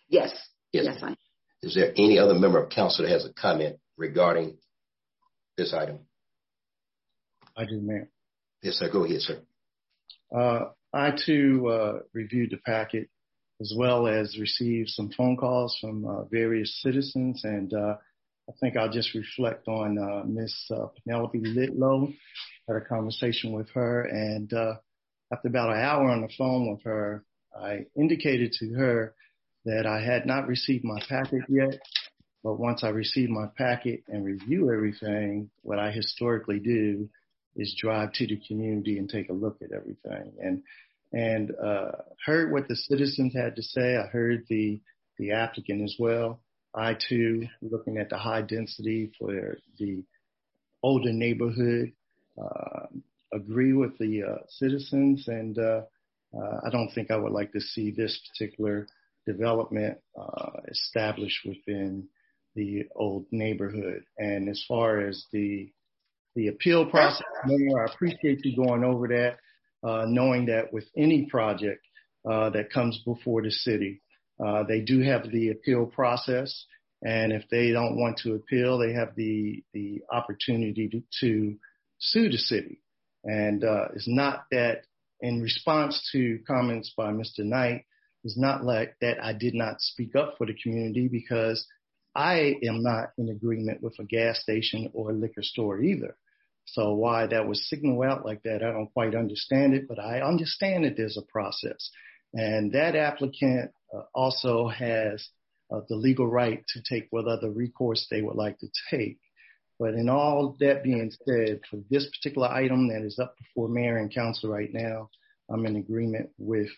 Yes. Yes. Yes, I am. Is there any other member of council that has a comment regarding this item? I do, Mayor. Yes, sir. Go ahead, sir. I too reviewed the packet as well as received some phone calls from various citizens, and I think I'll just reflect on Miss Penelope Litlow. Had a conversation with her, and after about an hour on the phone with her, I indicated to her that I had not received my packet yet, but once I receive my packet and review everything, what I historically do is drive to the community and take a look at everything. And heard what the citizens had to say. I heard the applicant as well. I too, looking at the high density for the older neighborhood, agree with the citizens, and I don't think I would like to see this particular development established within the old neighborhood. And as far as the appeal process, Mayor, I appreciate you going over that, knowing that with any project that comes before the city, they do have the appeal process. And if they don't want to appeal, they have the opportunity to sue the city. And it's not that, in response to comments by Mr. Knight, it's not like that I did not speak up for the community, because I am not in agreement with a gas station or a liquor store either. So why that was signaled out like that, I don't quite understand it, but I understand that there's a process. And that applicant also has the legal right to take what other recourse they would like to take. But in all that being said, for this particular item that is up before mayor and council right now, I'm in agreement with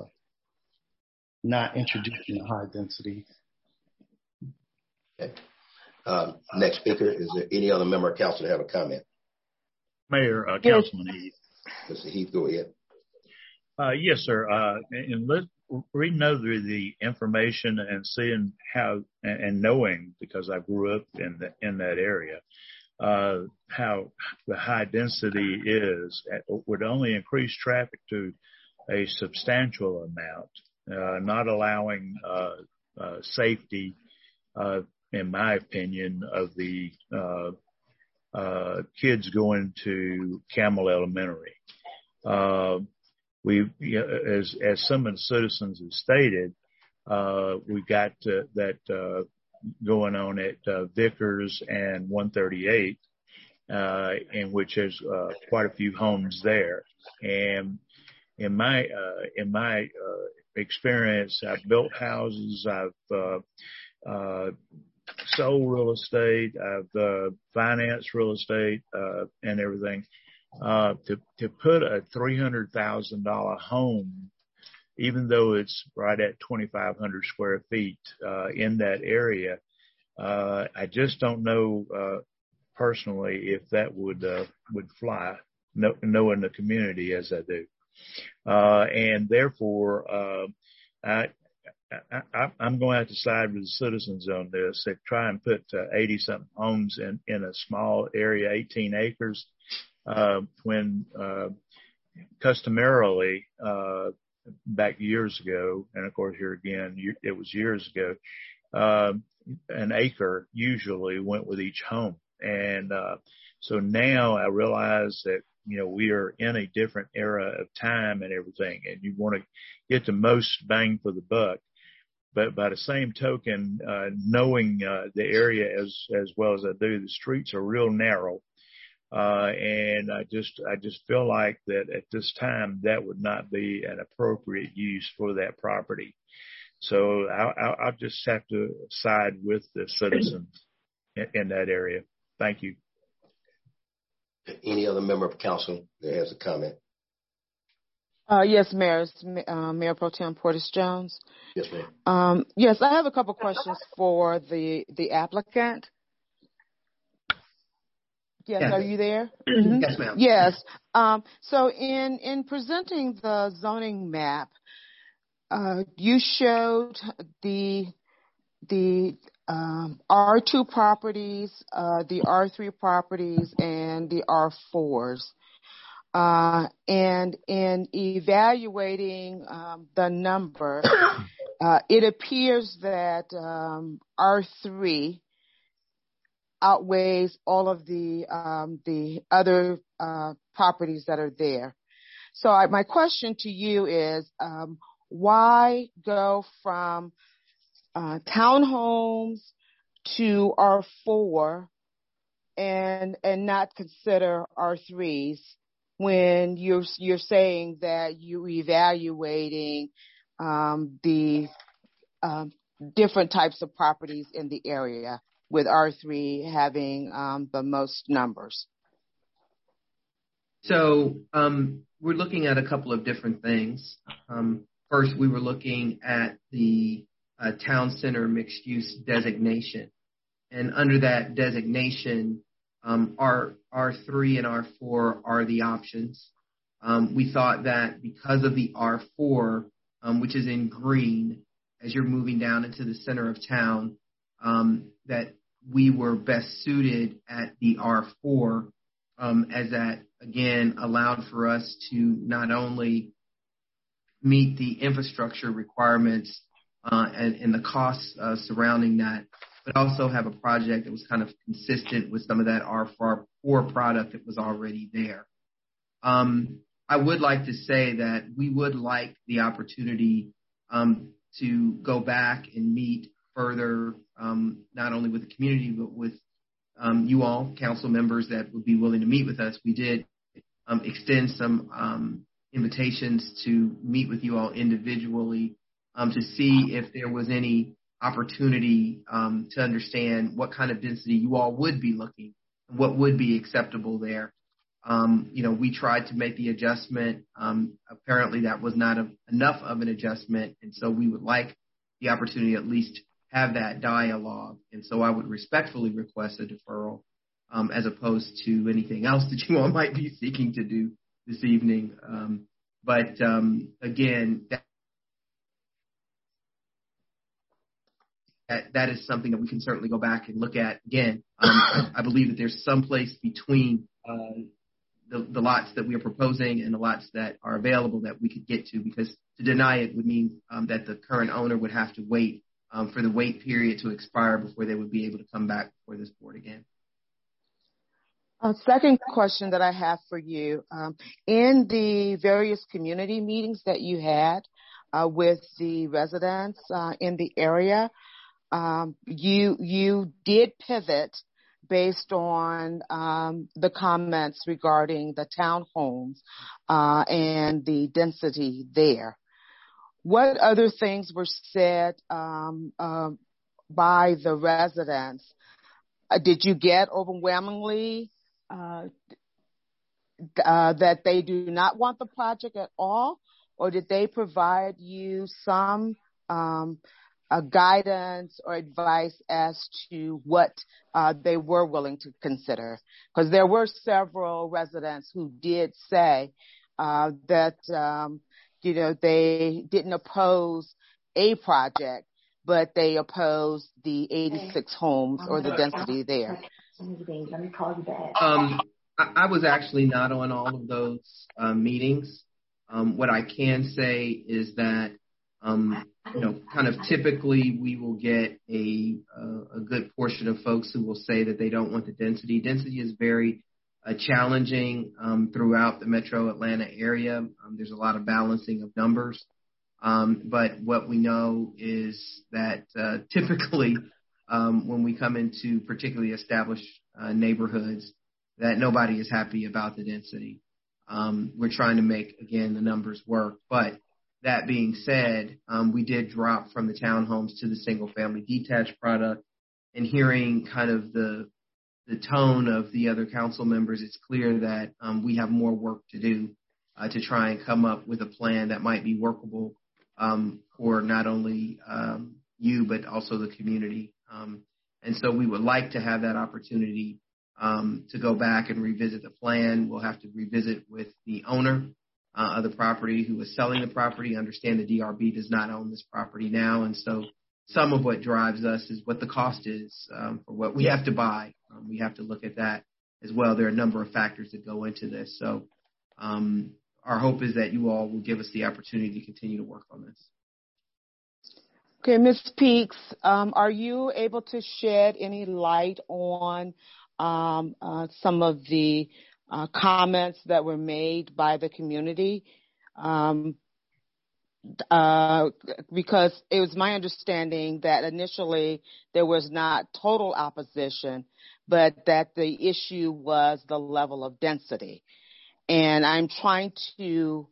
not introducing the high density. Okay. Next speaker, is there any other member of council that have a comment? Mayor, Councilman Heath. Mr. Heath, go ahead. Yes, sir. And reading over the information and seeing how, and knowing, because I grew up in that area, how the high density would only increase traffic to a substantial amount, not allowing safety, in my opinion, of the kids going to Camel Elementary. As some of the citizens have stated, we've got that going on at Vickers and 138, in which there's quite a few homes there. And in my experience, I've built houses, I've sold real estate, I've financed real estate, and everything. To put a $300,000 home, even though it's right at 2,500 square feet in that area, I just don't know personally if that would fly, knowing the community as I do, and therefore I'm going to have to side with the citizens on this. They try and put 80-something homes in a small area, 18 acres. When customarily back years ago, and of course here again, it was years ago, an acre usually went with each home. And so now I realize that, we are in a different era of time and everything, and you want to get the most bang for the buck. But by the same token, knowing the area as well as I do, the streets are real narrow. And I just feel like that at this time, that would not be an appropriate use for that property. So I'll just have to side with the citizens in that area. Thank you. Any other member of council that has a comment? Yes, Mayor. Mayor Pro Tem Portis Jones. Yes, ma'am. Yes, I have a couple questions for the applicant. Yes, are you there? Mm-hmm. Yes, ma'am. Yes. So in presenting the zoning map, you showed the R2 properties, the R3 properties, and the R4s. And in evaluating the number, it appears that R3 outweighs all of the other properties that are there. So my question to you is, why go from townhomes to R4 and not consider R3s when you're saying that you're evaluating the different types of properties in the area, with R3 having the most numbers? So we're looking at a couple of different things. First, we were looking at the town center mixed use designation. And under that designation, R3 and R4 are the options. We thought that because of the R4, which is in green, as you're moving down into the center of town, that we were best suited at the R4, as that, again, allowed for us to not only meet the infrastructure requirements and the costs surrounding that, but also have a project that was kind of consistent with some of that R4 product that was already there. I would like to say that we would like the opportunity to go back and meet further, not only with the community, but with you all, council members that would be willing to meet with us. We did extend some invitations to meet with you all individually to see if there was any opportunity to understand what kind of density you all would be looking, what would be acceptable there. We tried to make the adjustment. Apparently that was not enough of an adjustment. And so we would like the opportunity to at least have that dialogue. And so I would respectfully request a deferral as opposed to anything else that you all might be seeking to do this evening. But again, that is something that we can certainly go back and look at again. I believe that there's some place between the lots that we are proposing and the lots that are available that we could get to, because to deny it would mean that the current owner would have to wait for the wait period to expire before they would be able to come back before this board again. Second question that I have for you, in the various community meetings that you had with the residents in the area, you did pivot based on the comments regarding the townhomes and the density there. What other things were said by the residents? Did you get overwhelmingly that they do not want the project at all, or did they provide you some guidance or advice as to what they were willing to consider? Because there were several residents who did say that they didn't oppose a project, but they opposed the 86 homes or the density there. Let me call you back. I was actually not on all of those meetings. What I can say is that, kind of typically we will get a good portion of folks who will say that they don't want the density. Density is very challenging throughout the metro Atlanta area. There's a lot of balancing of numbers. But what we know is that typically when we come into particularly established neighborhoods, that nobody is happy about the density. We're trying to make, again, the numbers work. But that being said, we did drop from the townhomes to the single-family detached product. And hearing kind of the tone of the other council members, it's clear that we have more work to do to try and come up with a plan that might be workable for not only you, but also the community. And so we would like to have that opportunity to go back and revisit the plan. We'll have to revisit with the owner of the property who is selling the property. Understand the DRB does not own this property now. And so some of what drives us is what the cost is for what we have to buy. We have to look at that as well. There are a number of factors that go into this. So our hope is that you all will give us the opportunity to continue to work on this. Okay, Ms. Peaks, are you able to shed any light on some of the comments that were made by the community? Because it was my understanding that initially there was not total opposition, but that the issue was the level of density. And I'm trying to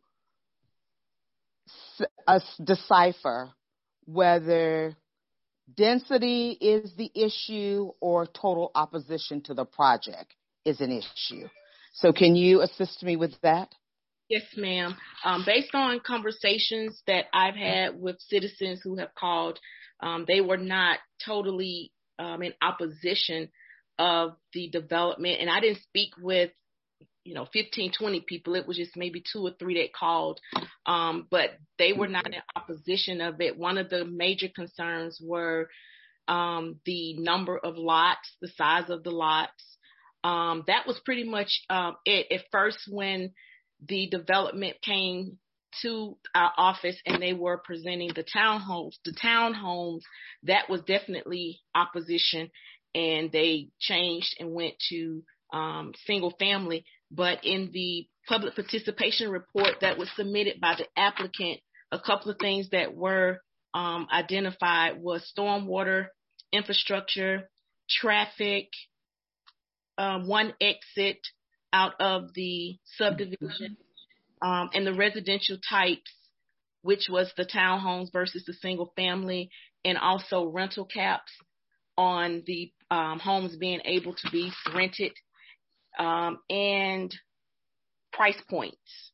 decipher whether density is the issue or total opposition to the project is an issue. So can you assist me with that? Yes, ma'am. Based on conversations that I've had with citizens who have called, they were not totally in opposition of the development. And I didn't speak with 15, 20 people. It was just maybe 2 or 3 that called, but they were not in opposition of it. One of the major concerns were the number of lots, the size of the lots. That was pretty much it. At first, when the development came to our office and they were presenting the townhomes, that was definitely opposition, and they changed and went to single family. But in the public participation report that was submitted by the applicant, a couple of things that were identified was stormwater, infrastructure, traffic, one exit out of the subdivision, and the residential types, which was the townhomes versus the single family, and also rental caps on the homes being able to be rented, and price points.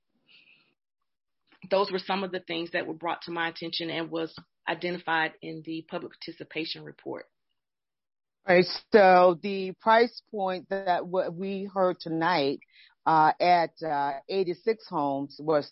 Those were some of the things that were brought to my attention and was identified in the public participation report. All right, so the price point that we heard tonight at 86 homes was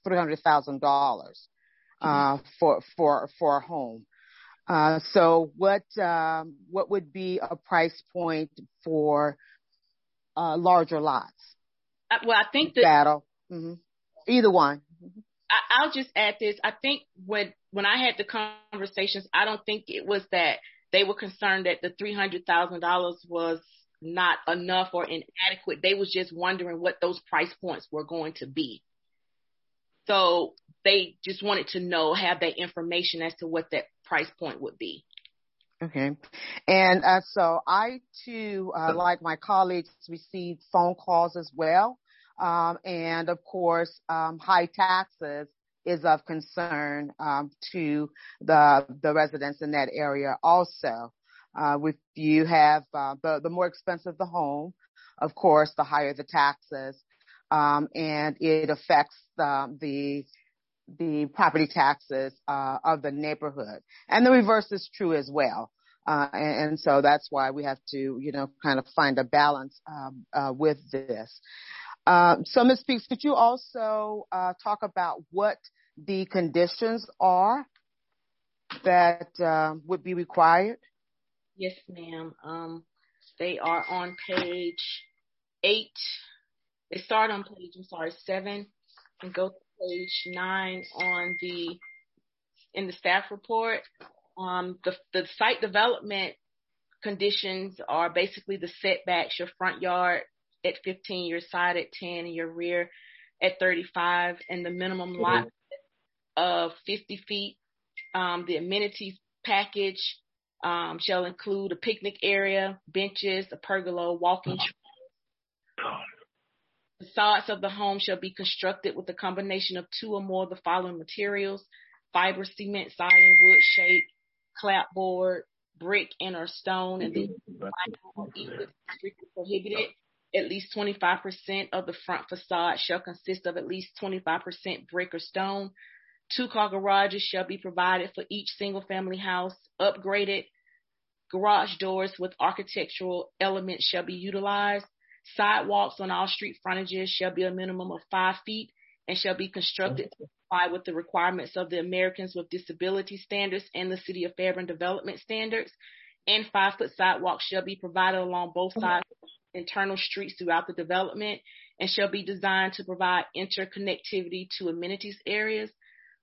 $300,000 for a home. So what would be a price point for larger lots? Well, I think that battle. Either one. I'll just add this. I think when I had the conversations, I don't think it was that they were concerned that the $300,000 was not enough or inadequate. They was just wondering what those price points were going to be. So they just wanted to have that information as to what that price point would be. Okay. And so I, too, like my colleagues, received phone calls as well. And, of course, high taxes is of concern to the residents in that area also. If you have the more expensive the home, of course, the higher the taxes, and it affects the property taxes of the neighborhood. And the reverse is true as well. And so that's why we have to, kind of find a balance with this. So, Ms. Peaks, could you also talk about what the conditions are that would be required? Yes, ma'am. They are on page 8. They start on page, 7 and go to page 9 in the staff report. The site development conditions are basically the setbacks, your front yard at 15, your side at 10, and your rear at 35, and the minimum lot of 50 feet. The amenities package shall include a picnic area, benches, a pergola, walking trails. The facades of the home shall be constructed with a combination of 2 or more of the following materials: fiber, cement, siding, wood, shake, clapboard, brick, and or stone, and the strictly prohibited. At least 25% of the front facade shall consist of at least 25% brick or stone. 2-car garages shall be provided for each single-family house. Upgraded garage doors with architectural elements shall be utilized. Sidewalks on all street frontages shall be a minimum of 5 feet and shall be constructed to comply with the requirements of the Americans with Disabilities Standards and the City of Fairburn Development Standards. And 5-foot sidewalks shall be provided along both sides of internal streets throughout the development and shall be designed to provide interconnectivity to amenities areas.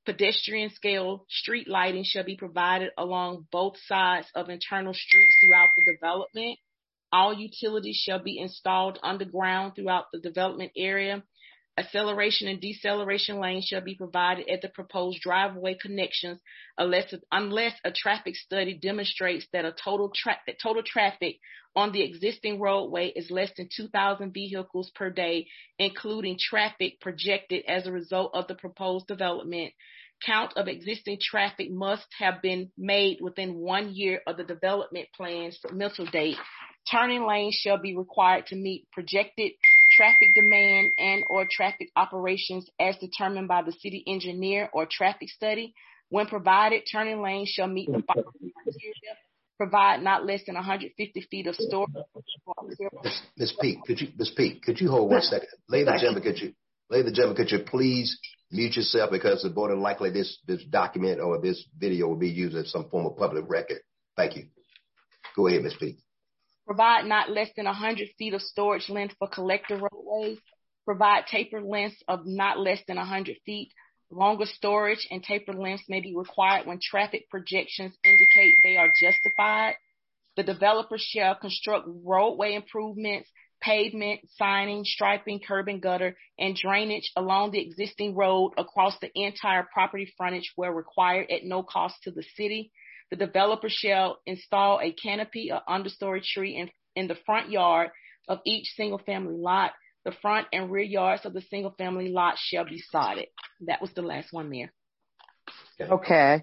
Pedestrian scale street lighting shall be provided along both sides of internal streets throughout the development. All utilities shall be installed underground throughout the development area. Acceleration and deceleration lanes shall be provided at the proposed driveway connections unless a traffic study demonstrates that total traffic on the existing roadway is less than 2,000 vehicles per day, including traffic projected as a result of the proposed development. Count of existing traffic must have been made within 1 year of the development plan's submittal date. Turning lanes shall be required to meet projected traffic demand and or traffic operations as determined by the city engineer or traffic study. When provided, turning lanes shall meet the following criteria. Provide not less than 150 feet of storage. Ms. Peak, could you hold 1 second? Ladies and gentlemen, could you please mute yourself, because more than likely this document or this video will be used as some form of public record. Thank you. Go ahead, Ms. Peak. Provide not less than 100 feet of storage length for collector roadways. Provide taper lengths of not less than 100 feet. Longer storage and taper lengths may be required when traffic projections indicate they are justified. The developer shall construct roadway improvements, pavement, signing, striping, curb and gutter, and drainage along the existing road across the entire property frontage where required at no cost to the city. The developer shall install a canopy or understory tree in the front yard of each single-family lot. The front and rear yards of the single-family lot shall be sodded. That was the last one, Mayor. Okay.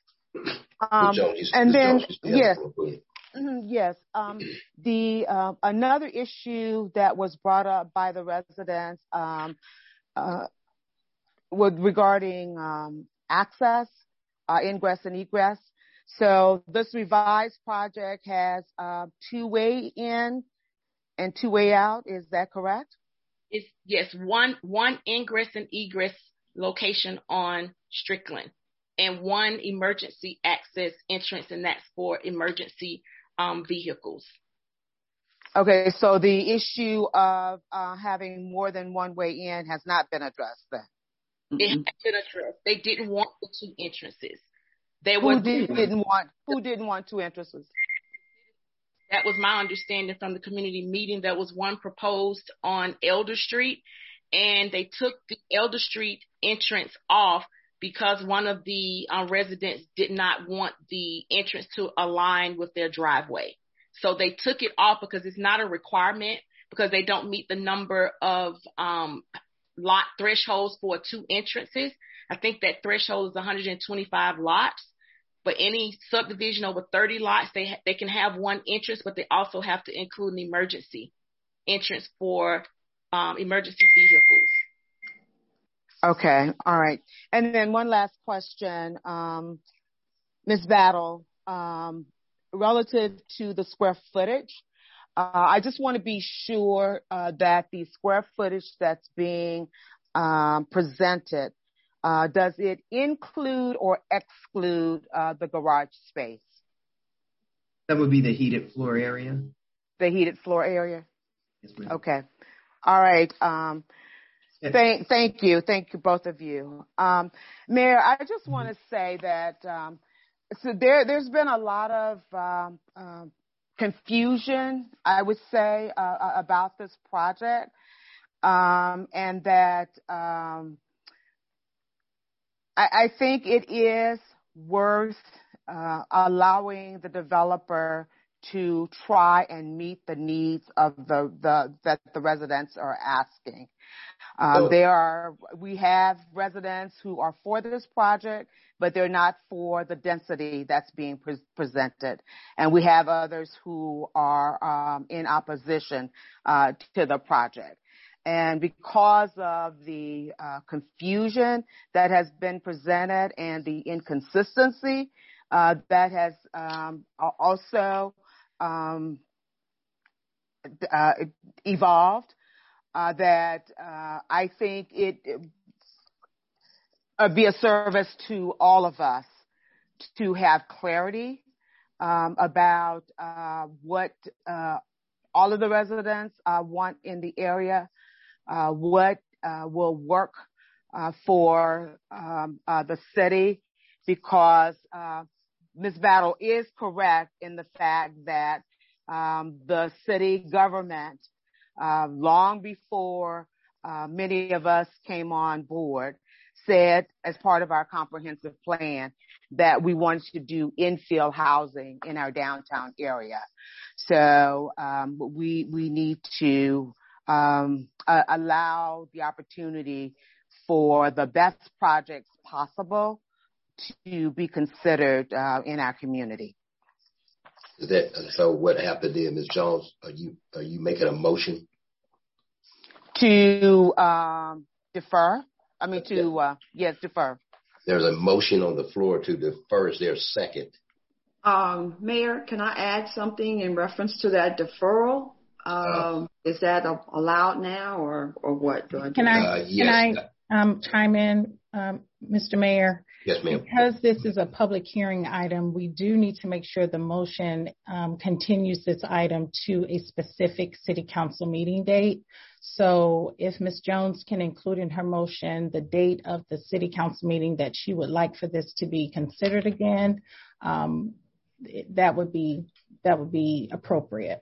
And then, yes. Yes. Another issue that was brought up by the residents regarding access, ingress and egress. So this revised project has two-way in and two-way out. Is that correct? Yes, one ingress and egress location on Strickland and one emergency access entrance, and that's for emergency vehicles. Okay, so the issue of having more than one way in has not been addressed then? It has been addressed. They didn't want the two entrances. Who didn't want two entrances? That was my understanding from the community meeting. There was one proposed on Elder Street, and they took the Elder Street entrance off because one of the residents did not want the entrance to align with their driveway. So they took it off because it's not a requirement, because they don't meet the number of lot thresholds for two entrances. I think that threshold is 125 lots. But any subdivision over 30 lots, they can have one entrance, but they also have to include an emergency entrance for emergency vehicles. Okay, all right. And then one last question, Ms. Battle, relative to the square footage, I just want to be sure that the square footage that's being presented, does it include or exclude the garage space? That would be the heated floor area. The heated floor area? Yes, ma'am. Okay. All right. Thank you. Thank you, both of you. Mayor, I just want to say that so there's been a lot of confusion, I would say, about this project, and that I think it is worth allowing the developer to try and meet the needs of that the residents are asking. We have residents who are for this project, but they're not for the density that's being presented. And we have others who are in opposition to the project. And because of the confusion that has been presented and the inconsistency that has also evolved, that I think it be a service to all of us to have clarity about what all of the residents want in the area, what will work for the city, because Ms. Battle is correct in the fact that the city government, long before many of us came on board, said as part of our comprehensive plan that we wanted to do infill housing in our downtown area. So we need to allow the opportunity for the best projects possible to be considered in our community. So what happened then, Ms. Jones? Are you making a motion to defer? I mean yes, defer. There's a motion on the floor to defer. Is there a second? Mayor, can I add something in reference to that deferral? Is that allowed now, or what? Can I chime in, Mr. Mayor? Yes, ma'am. Because this is a public hearing item, we do need to make sure the motion continues this item to a specific city council meeting date. So if Ms. Jones can include in her motion the date of the city council meeting that she would like for this to be considered again, that would be appropriate.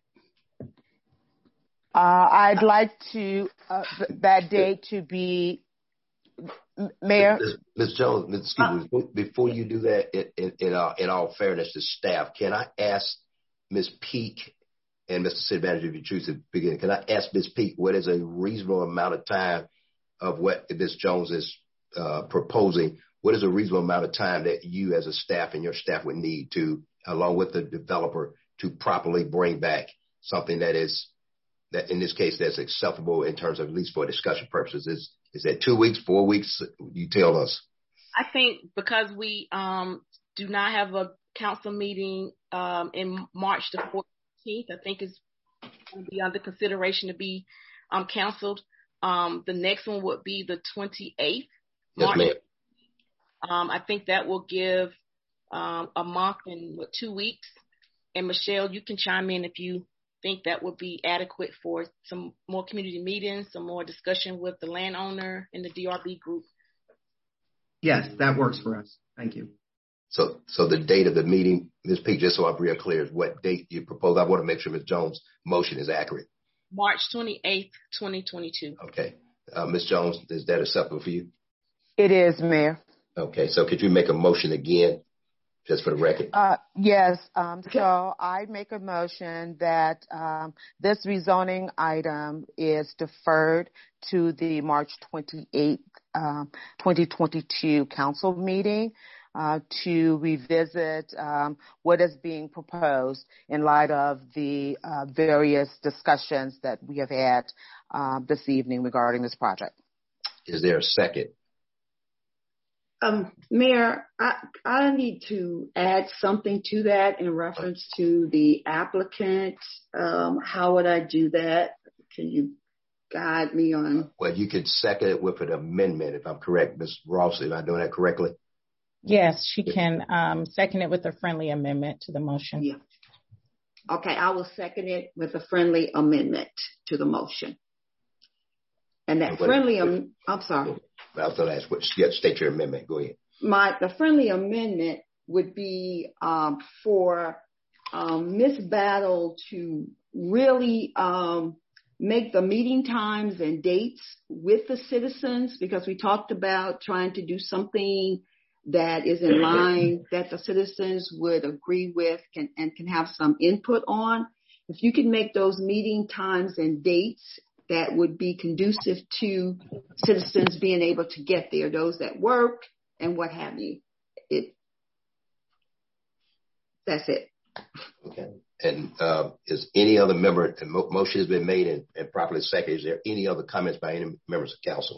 I'd like to that date to be, Mayor. Ms. Jones, excuse me, before you do that, in all fairness to staff, can I ask Ms. Peak and Mr. City Manager, if you choose to begin, can I ask Ms. Peak what is a reasonable amount of time of what Ms. Jones is proposing? What is a reasonable amount of time that you as a staff and your staff would need to, along with the developer, to properly bring back something that in this case, that's acceptable in terms of, at least for discussion purposes? Is that 2 weeks, 4 weeks? You tell us. I think because we do not have a council meeting in March the 14th, I think it's going to be under consideration to be canceled. The next one would be the 28th. Yes, March. ma'am. I think that will give a month and 2 weeks. And Michelle, you can chime in if you think that would be adequate for some more community meetings, some more discussion with the landowner and the DRB group. Yes, that works for us. Thank you. So the date of the meeting, Ms. Peak, just so I'm real clear, is what date you propose. I want to make sure Ms. Jones' motion is accurate. March 28th, 2022. Okay. Ms. Jones, is that acceptable for you? It is, Mayor. Okay. So could you make a motion again, just for the record? Yes. So I make a motion that this rezoning item is deferred to the March 28th, 2022 council meeting to revisit what is being proposed in light of the various discussions that we have had this evening regarding this project. Is there a second? Mayor, I need to add something to that in reference to the applicant. How would I do that? Can you guide me on? Well, you could second it with an amendment, if I'm correct. Ms. Ross, am I doing that correctly? Yes, she can second it with a friendly amendment to the motion. Yeah. Okay, I will second it with a friendly amendment to the motion. And that friendly, I'm sorry. I was going to ask, state your amendment. Go ahead. The friendly amendment would be for Ms. Battle to really make the meeting times and dates with the citizens, because we talked about trying to do something that is in line that the citizens would agree with and can have some input on. If you can make those meeting times and dates that would be conducive to citizens being able to get there, those that work and what have you. That's it. Okay. And is any other member, motion has been made and properly seconded. Is there any other comments by any members of council?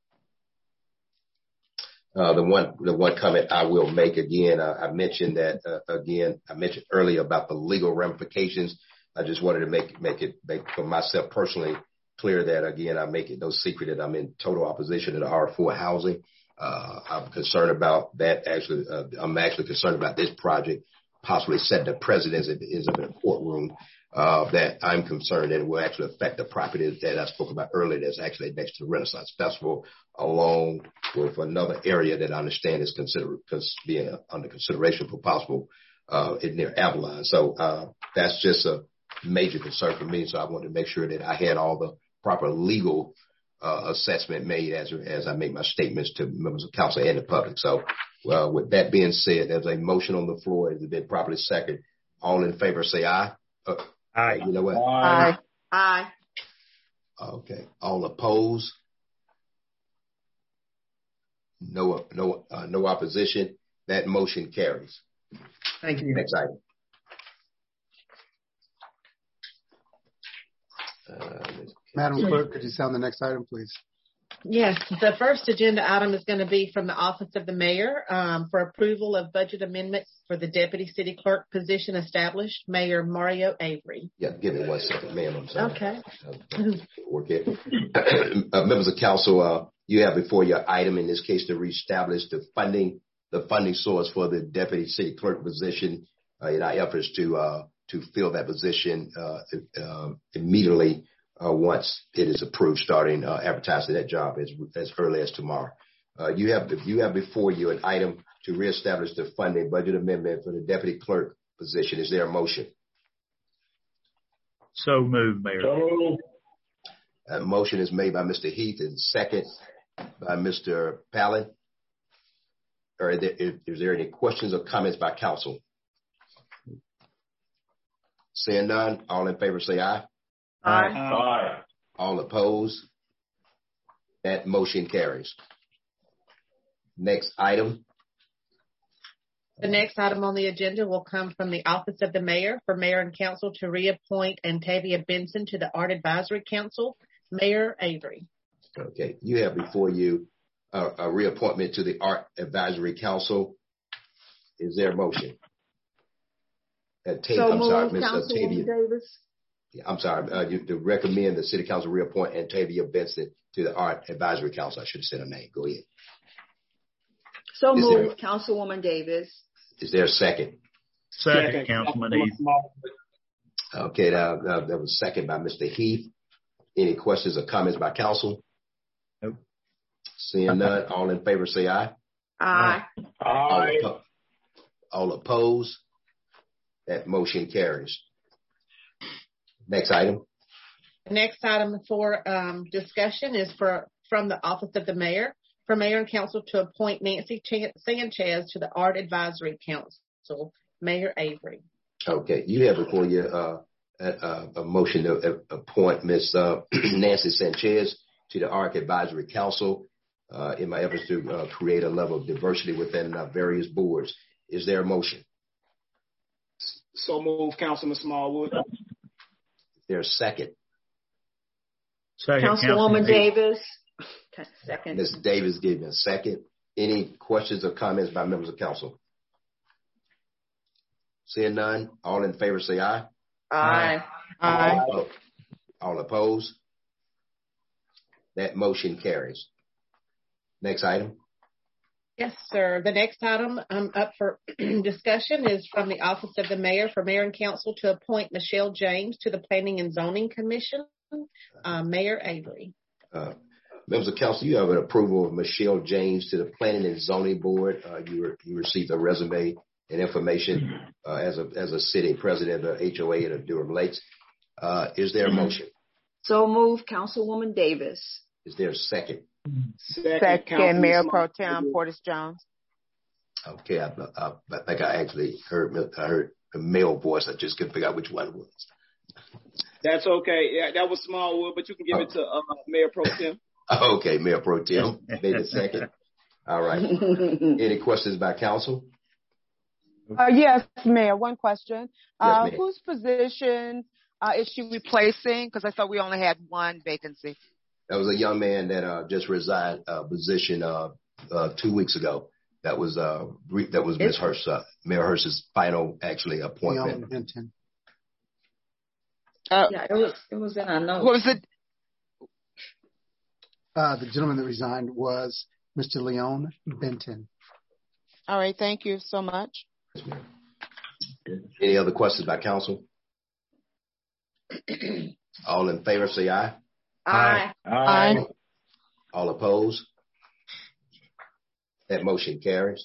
The one comment I will make again, I mentioned that I mentioned earlier about the legal ramifications. I just wanted to make for myself personally clear that, again, I make it no secret that I'm in total opposition to the R4 housing. I'm concerned about that. I'm actually concerned about this project possibly setting a precedent in a courtroom that I'm concerned that it will actually affect the property that I spoke about earlier that's actually next to the Renaissance Festival, along with another area that I understand is being under consideration for possible near Avalon. So that's just a major concern for me. So I wanted to make sure that I had all the proper legal assessment made as I make my statements to members of council and the public. So with that being said, there's a motion on the floor. It has been properly seconded. All in favor say aye. Aye. You know what? Aye. Aye. Okay. All opposed? No opposition. That motion carries. Thank you. Next item. Madam Clerk, could you sound the next item, please? Yes, the first agenda item is going to be from the Office of the Mayor for approval of budget amendments for the Deputy City Clerk position established, Mayor Mario Avery. Yeah, give me 1 second, ma'am. I'm sorry. Okay. Okay. Members of council, you have before your item in this case to reestablish the funding source for the Deputy City Clerk position in our efforts to fill that position immediately once it is approved, starting advertising that job as early as tomorrow. You have before you an item to reestablish the funding budget amendment for the deputy clerk position. Is there a motion? So moved, Mayor. A motion is made by Mr. Heath and second by Mr. Palin. Is there any questions or comments by council? Seeing none, all in favor say aye. Aye. Aye. All opposed? That motion carries. Next item. The next item on the agenda will come from the Office of the Mayor for Mayor and Council to reappoint Antavia Benson to the Art Advisory Council, Mayor Avery. Okay, you have before you a reappointment to the Art Advisory Council. Is there a motion? Councilwoman Davis. I'm sorry, you to recommend the City Council reappoint Antavia Benson to the Art Advisory Council. I should have said her name. Go ahead. So moved, Councilwoman Davis. Is there a second? Second, Councilman Heath. Okay, that was second by Mr. Heath. Any questions or comments by council? Nope. Seeing none, all in favor say aye. Aye. Aye. All opposed? That motion carries. Next item. The next item for discussion is from the Office of the Mayor for Mayor and Council to appoint Nancy Sanchez to the Art Advisory Council, Mayor Avery. Okay, you have before you a motion to appoint Ms. Nancy Sanchez to the Art Advisory Council in my efforts to create a level of diversity within various boards. Is there a motion? So move, Councilman Smallwood. Is there a second? Second, Councilwoman Davis. Second. Ms. Davis gave me a second. Any questions or comments by members of council? Seeing none, all in favor say aye. Aye. Aye. All opposed? That motion carries. Next item. Yes, sir. The next item up for discussion is from the Office of the Mayor for Mayor and Council to appoint Michelle James to the Planning and Zoning Commission, Mayor Avery. Members of council, you have an approval of Michelle James to the Planning and Zoning Board. You received a resume and information as a sitting president of the HOA of Durham Lakes. Is there a motion? So move, Councilwoman Davis. Is there a second? Second, Mayor Pro Tem Portis Jones. Okay, I think I actually heard a male voice. I just couldn't figure out which one it was. That's okay. Yeah, that was Smallwood, but you can give it to Mayor Pro Tem. Okay, Mayor Pro Tem made a second. All right. Any questions by council? Yes, Mayor. One question. Yes, whose position is she replacing? Because I thought we only had one vacancy. That was a young man that just resigned position 2 weeks ago. That was Ms. Hurst, Mayor Hurst's final actually appointment. Yeah, it was in our notes. What was it? The gentleman that resigned was Mr. Leon Benton. All right, thank you so much. Yes, any other questions by council? All in favor, say aye. Aye. Aye. All opposed? That motion carries.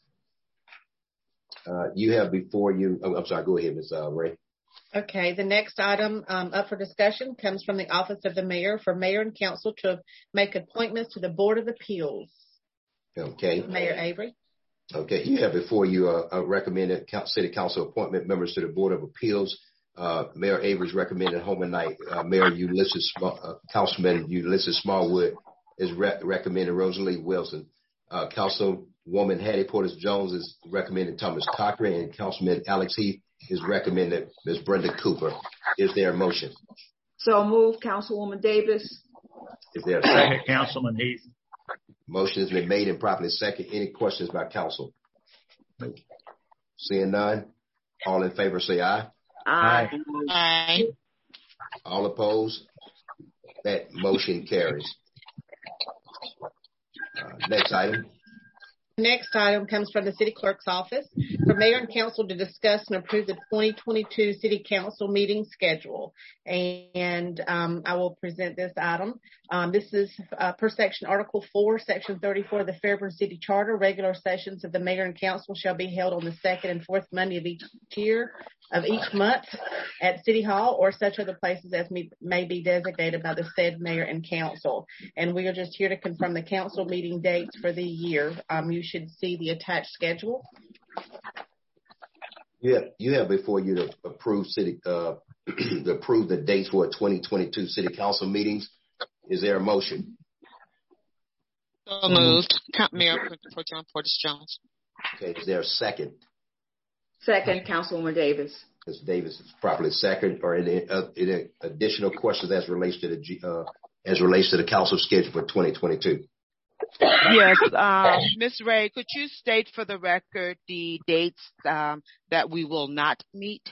You have before you, I'm sorry, go ahead, Ms. Ray. Okay, the next item up for discussion comes from the Office of the Mayor for Mayor and Council to make appointments to the Board of Appeals. Okay. Mayor Avery. Okay, you have before you a recommended City Council appointment members to the Board of Appeals. Mayor Avery's recommended Homer Knight. Mayor Councilman Ulysses Smallwood is recommended Rosalie Wilson. Councilwoman Hattie Portis Jones is recommended Thomas Cochran, and Councilman Alex Heath is recommended Ms. Brenda Cooper. Is there a motion? So move, Councilwoman Davis. Is there a second? Councilman Heath. Motion has been made and properly second. Any questions by council? Seeing none, all in favor say aye. Aye. Aye. All opposed? That motion carries. Next item. Next item comes from the City Clerk's Office for Mayor and Council to discuss and approve the 2022 City Council meeting schedule. And I will present this item. This is per section Article 4, Section 34 of the Fairburn City Charter. Regular sessions of the Mayor and Council shall be held on the second and fourth Monday of each month at City Hall or such other places as may be designated by the said Mayor and Council. And we are just here to confirm the council meeting dates for the year. You should see the attached schedule. You have before you to approve to approve the dates for 2022 City Council meetings. Is there a motion? So moved. Mayor Pro Tem Portis Jones. Okay. Is there a second? Second, Councilwoman Davis. Ms. Davis is properly second. Or any additional questions as relates to the council schedule for 2022? Yes, Ms. Ray, could you state for the record the dates that we will not meet?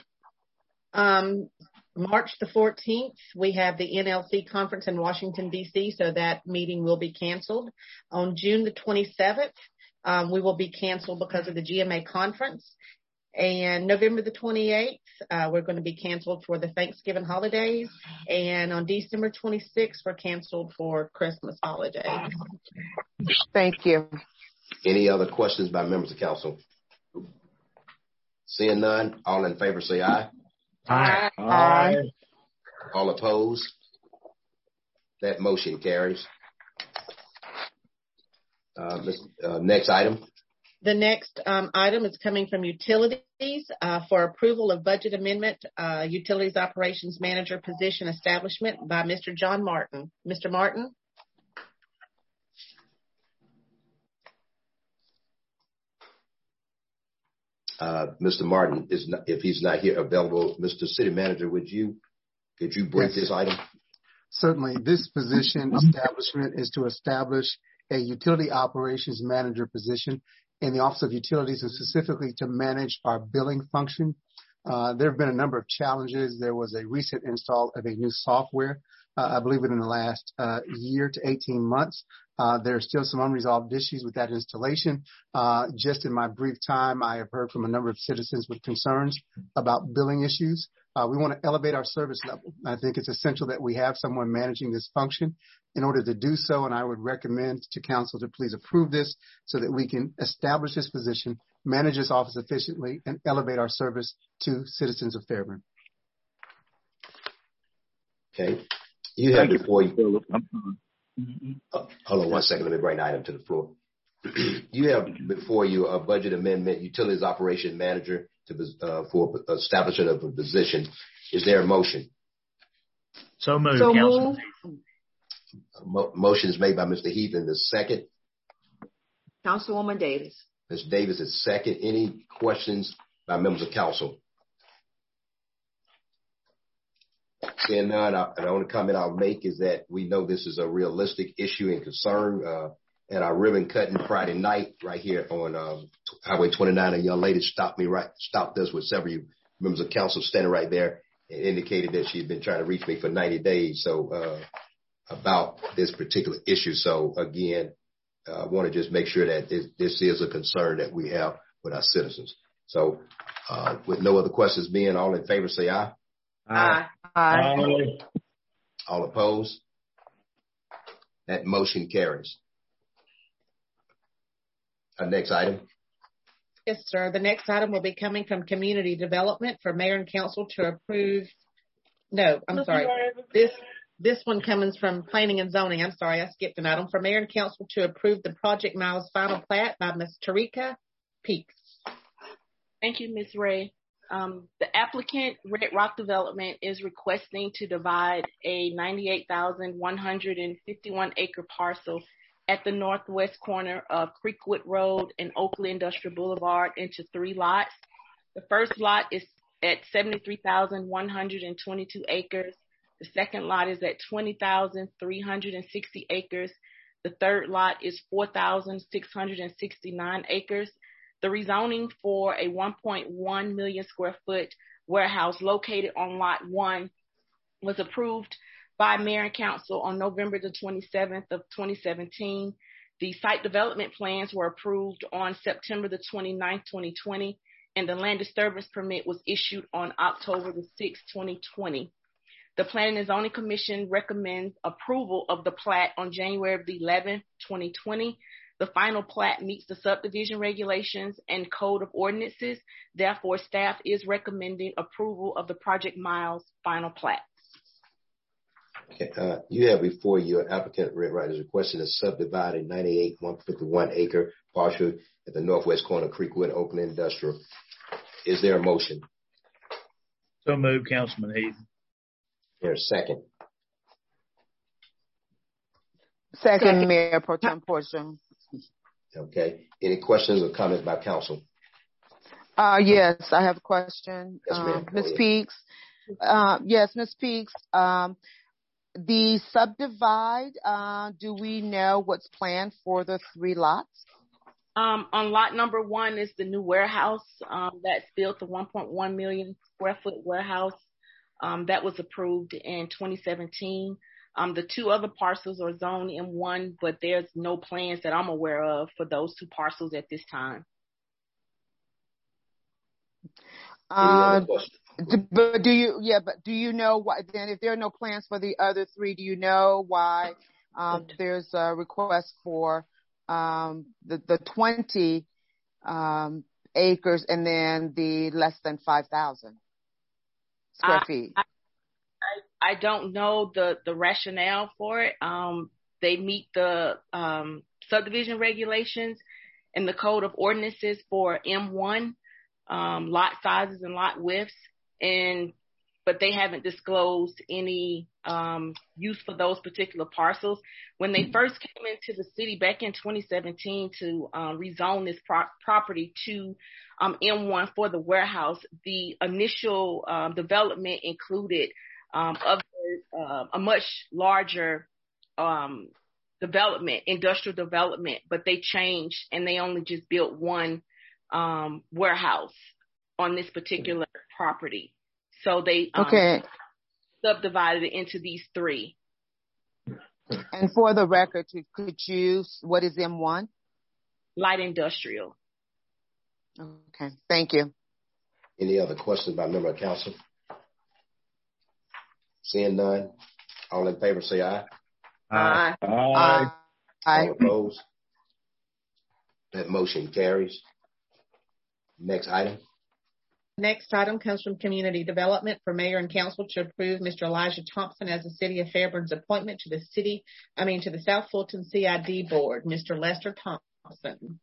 March the 14th, we have the NLC conference in Washington, D.C., so that meeting will be canceled. On June the 27th, we will be canceled because of the GMA conference. And November the 28th, we're going to be canceled for the Thanksgiving holidays. And on December 26th, we're canceled for Christmas holidays. Thank you. Any other questions by members of council? Seeing none, all in favor say aye. Aye. Aye. All opposed? That motion carries. Next item. The next item is coming from Utilities for approval of budget amendment, Utilities Operations Manager position establishment by Mr. John Martin. Mr. Martin? Mr. Martin if he's not here available. Mr. City Manager, could you brief this item? Certainly. This position establishment is to establish a utility operations manager position in the Office of Utilities, and specifically to manage our billing function. There have been a number of challenges. There was a recent install of a new software, I believe within the last year to 18 months. There are still some unresolved issues with that installation. Just in my brief time, I have heard from a number of citizens with concerns about billing issues. We want to elevate our service level. I think it's essential that we have someone managing this function in order to do so, and I would recommend to council to please approve this so that we can establish this position, manage this office efficiently, and elevate our service to citizens of Fairburn. Okay. You have before you. Hold on 1 second. Let me bring the item to the floor. You have before you a budget amendment, Utilities Operation Manager for establishment of a position. Is there a motion? So moved, Councilman. Motion is made by Mr. Heath and the second. Councilwoman Davis. Ms. Davis is second. Any questions by members of council? Seeing none, the only comment I'll make is that we know this is a realistic issue and concern. At our ribbon cutting Friday night right here on Highway 29, a young lady stopped us with several members of council standing right there and indicated that she had been trying to reach me for 90 days. So about this particular issue. So again, I want to just make sure that this is a concern that we have with our citizens. So with no other questions being, all in favor say aye. Aye. Aye. All opposed? That motion carries. Our next item. Yes, sir. The next item will be coming from Community Development for Mayor and Council to approve. No, I'm sorry. This one comes from Planning and Zoning. I'm sorry, I skipped an item. For Mayor and Council to approve the Project Miles final plat by Ms. Tarika Peaks. Thank you, Ms. Ray. The applicant, Red Rock Development, is requesting to divide a 98,151 acre parcel at the northwest corner of Creekwood Road and Oakley Industrial Boulevard into 3 lots. The first lot is at 73,122 acres. The second lot is at 20,360 acres. The third lot is 4,669 acres. The rezoning for a 1.1 million square foot warehouse located on Lot 1 was approved by Mayor and Council on November the 27th of 2017. The site development plans were approved on September the 29th, 2020, and the land disturbance permit was issued on October the 6th, 2020. The Planning and Zoning Commission recommends approval of the plat on January the 11th, 2020. The final plat meets the subdivision regulations and code of ordinances. Therefore, staff is recommending approval of the Project Miles final plat. Okay, you have before you applicant Red Rock is requesting to subdivide a 98,151 acre parcel at the northwest corner of Creekwood, Oakland Industrial. Is there a motion? So moved, Councilman Heath. There's a second. Second, Mayor Pro Tem Portia. Okay. Any questions or comments by council? Yes, I have a question. Yes, ma'am. Ms. Peaks. Yes, Ms. Peaks. The subdivide, do we know what's planned for the 3 lots? On lot number 1 is the new warehouse that's built, the 1.1 million square foot warehouse that was approved in 2017. The 2 other parcels are zoned M1, but there's no plans that I'm aware of for those 2 parcels at this time. But do you know why then, if there are no plans for the other 3, do you know why there's a request for the 20 acres and then the less than 5,000 square feet? I don't know the rationale for it. They meet the subdivision regulations and the code of ordinances for M1, lot sizes and lot widths, but they haven't disclosed any use for those particular parcels. When they first came into the city back in 2017 to rezone this property to M1 for the warehouse, the initial development included a much larger development, industrial development, but they changed and they only just built 1 warehouse on this particular property. So they subdivided it into these 3. And for the record, could you, what is M1? Light industrial. Okay, thank you. Any other questions by member of council? Seeing none, all in favor say aye. Aye. Aye. All opposed? That motion carries. Next item. Next item comes from Community Development for Mayor and Council to approve Mr. Elijah Thompson as the City of Fairburns appointment to the South Fulton CID Board. Mr. Lester Thompson.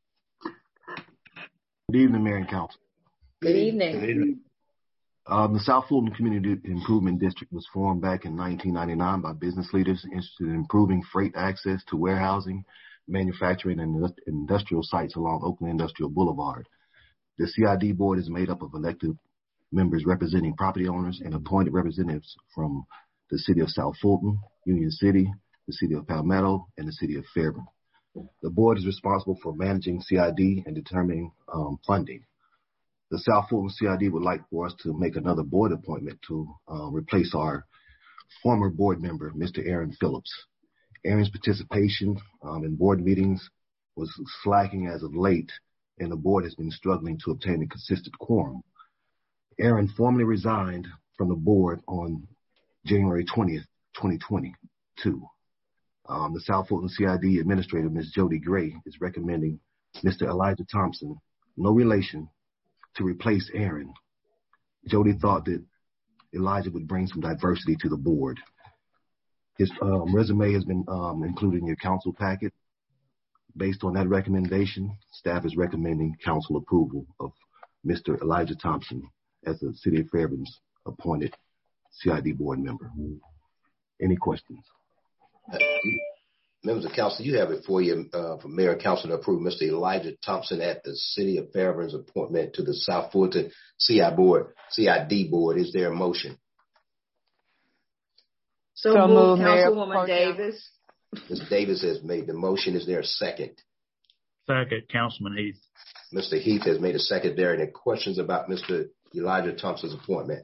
Good evening, Mayor and Council. Good evening. Good evening. The South Fulton Community Improvement District was formed back in 1999 by business leaders interested in improving freight access to warehousing, manufacturing, and industrial sites along Oakland Industrial Boulevard. The CID board is made up of elected members representing property owners and appointed representatives from the city of South Fulton, Union City, the city of Palmetto, and the city of Fairburn. The board is responsible for managing CID and determining funding. The South Fulton CID would like for us to make another board appointment to replace our former board member, Mr. Aaron Phillips. Aaron's participation in board meetings was slacking as of late, and the board has been struggling to obtain a consistent quorum. Aaron formally resigned from the board on January 20th, 2022. The South Fulton CID Administrator, Ms. Jody Gray, is recommending Mr. Elijah Thompson, no relation, to replace Aaron. Jody thought that Elijah would bring some diversity to the board. His resume has been included in your council packet. Based on that recommendation, staff is recommending council approval of Mr. Elijah Thompson as the City of Fairbanks appointed CID board member. Any questions? Members of council, you have it for you for Mayor and Council to approve Mr. Elijah Thompson at the City of Fairbanks appointment to the South Fulton CID board. Is there a motion? So moved, Councilwoman Davis. Ms. Davis has made the motion. Is there a second? Second, Councilman Heath. Mr. Heath has made a second. There any questions about Mr. Elijah Thompson's appointment?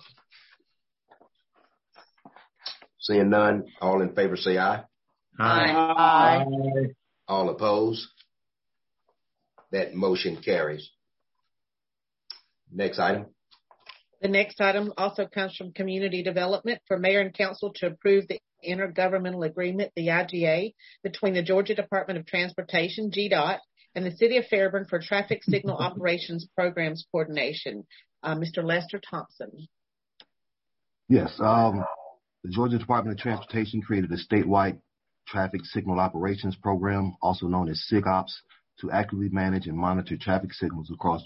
Seeing none, all in favor say aye. Aye. All opposed? That motion carries. Next item. The next item also comes from Community Development for Mayor and Council to approve the intergovernmental agreement, the IGA, between the Georgia Department of Transportation, GDOT, and the City of Fairburn for Traffic Signal Operations Programs Coordination. Mr. Lester Thompson. Yes, the Georgia Department of Transportation created a statewide traffic signal operations program, also known as SIGOPS, to actively manage and monitor traffic signals across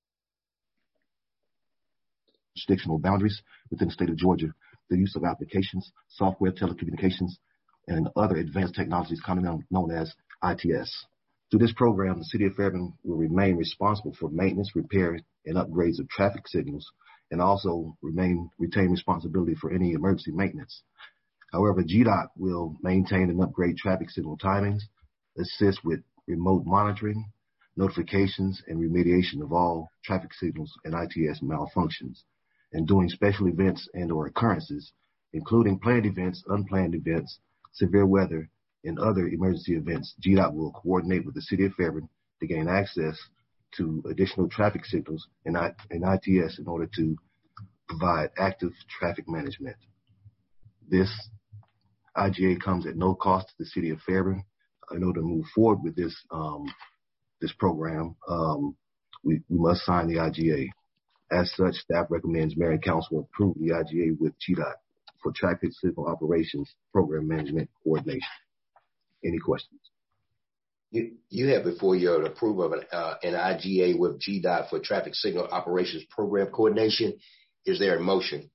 jurisdictional boundaries within the state of Georgia. The use of applications, software, telecommunications, and other advanced technologies commonly known as ITS. Through this program, the City of Fairburn will remain responsible for maintenance, repair, and upgrades of traffic signals, and also retain responsibility for any emergency maintenance. However, GDOT will maintain and upgrade traffic signal timings, assist with remote monitoring, notifications, and remediation of all traffic signals and ITS malfunctions, and doing special events and or occurrences, including planned events, unplanned events, severe weather, and other emergency events. GDOT will coordinate with the City of Fairburn to gain access to additional traffic signals and ITS in order to provide active traffic management. This IGA comes at no cost to the City of Fairburn. In order to move forward with this program, we must sign the IGA. As such, staff recommends Mayor and Council approve the IGA with GDOT for Traffic Signal Operations Program Management Coordination. Any questions? You have before you an approval of an IGA with GDOT for Traffic Signal Operations Program Coordination. Is there a motion?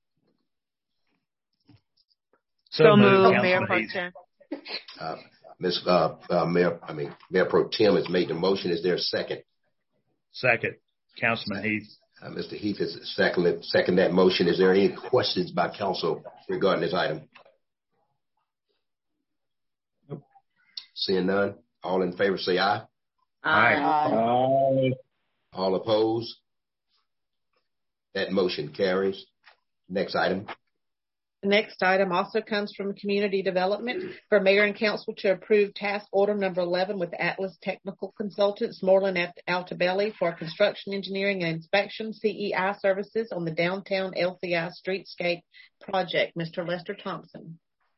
So moved, Mayor Pro Tem. Mayor Pro Tem has made the motion. Is there a second? Second, Councilman Heath. Mr. Heath has second that motion. Is there any questions by council regarding this item? Nope. Seeing none, all in favor say aye. Aye. All opposed? That motion carries. Next item. The next item also comes from Community Development for Mayor and Council to approve task order number 11 with Atlas Technical Consultants, Moreland Altabelli for construction engineering and inspection CEI services on the downtown LCI streetscape project. Mr. Lester Thompson.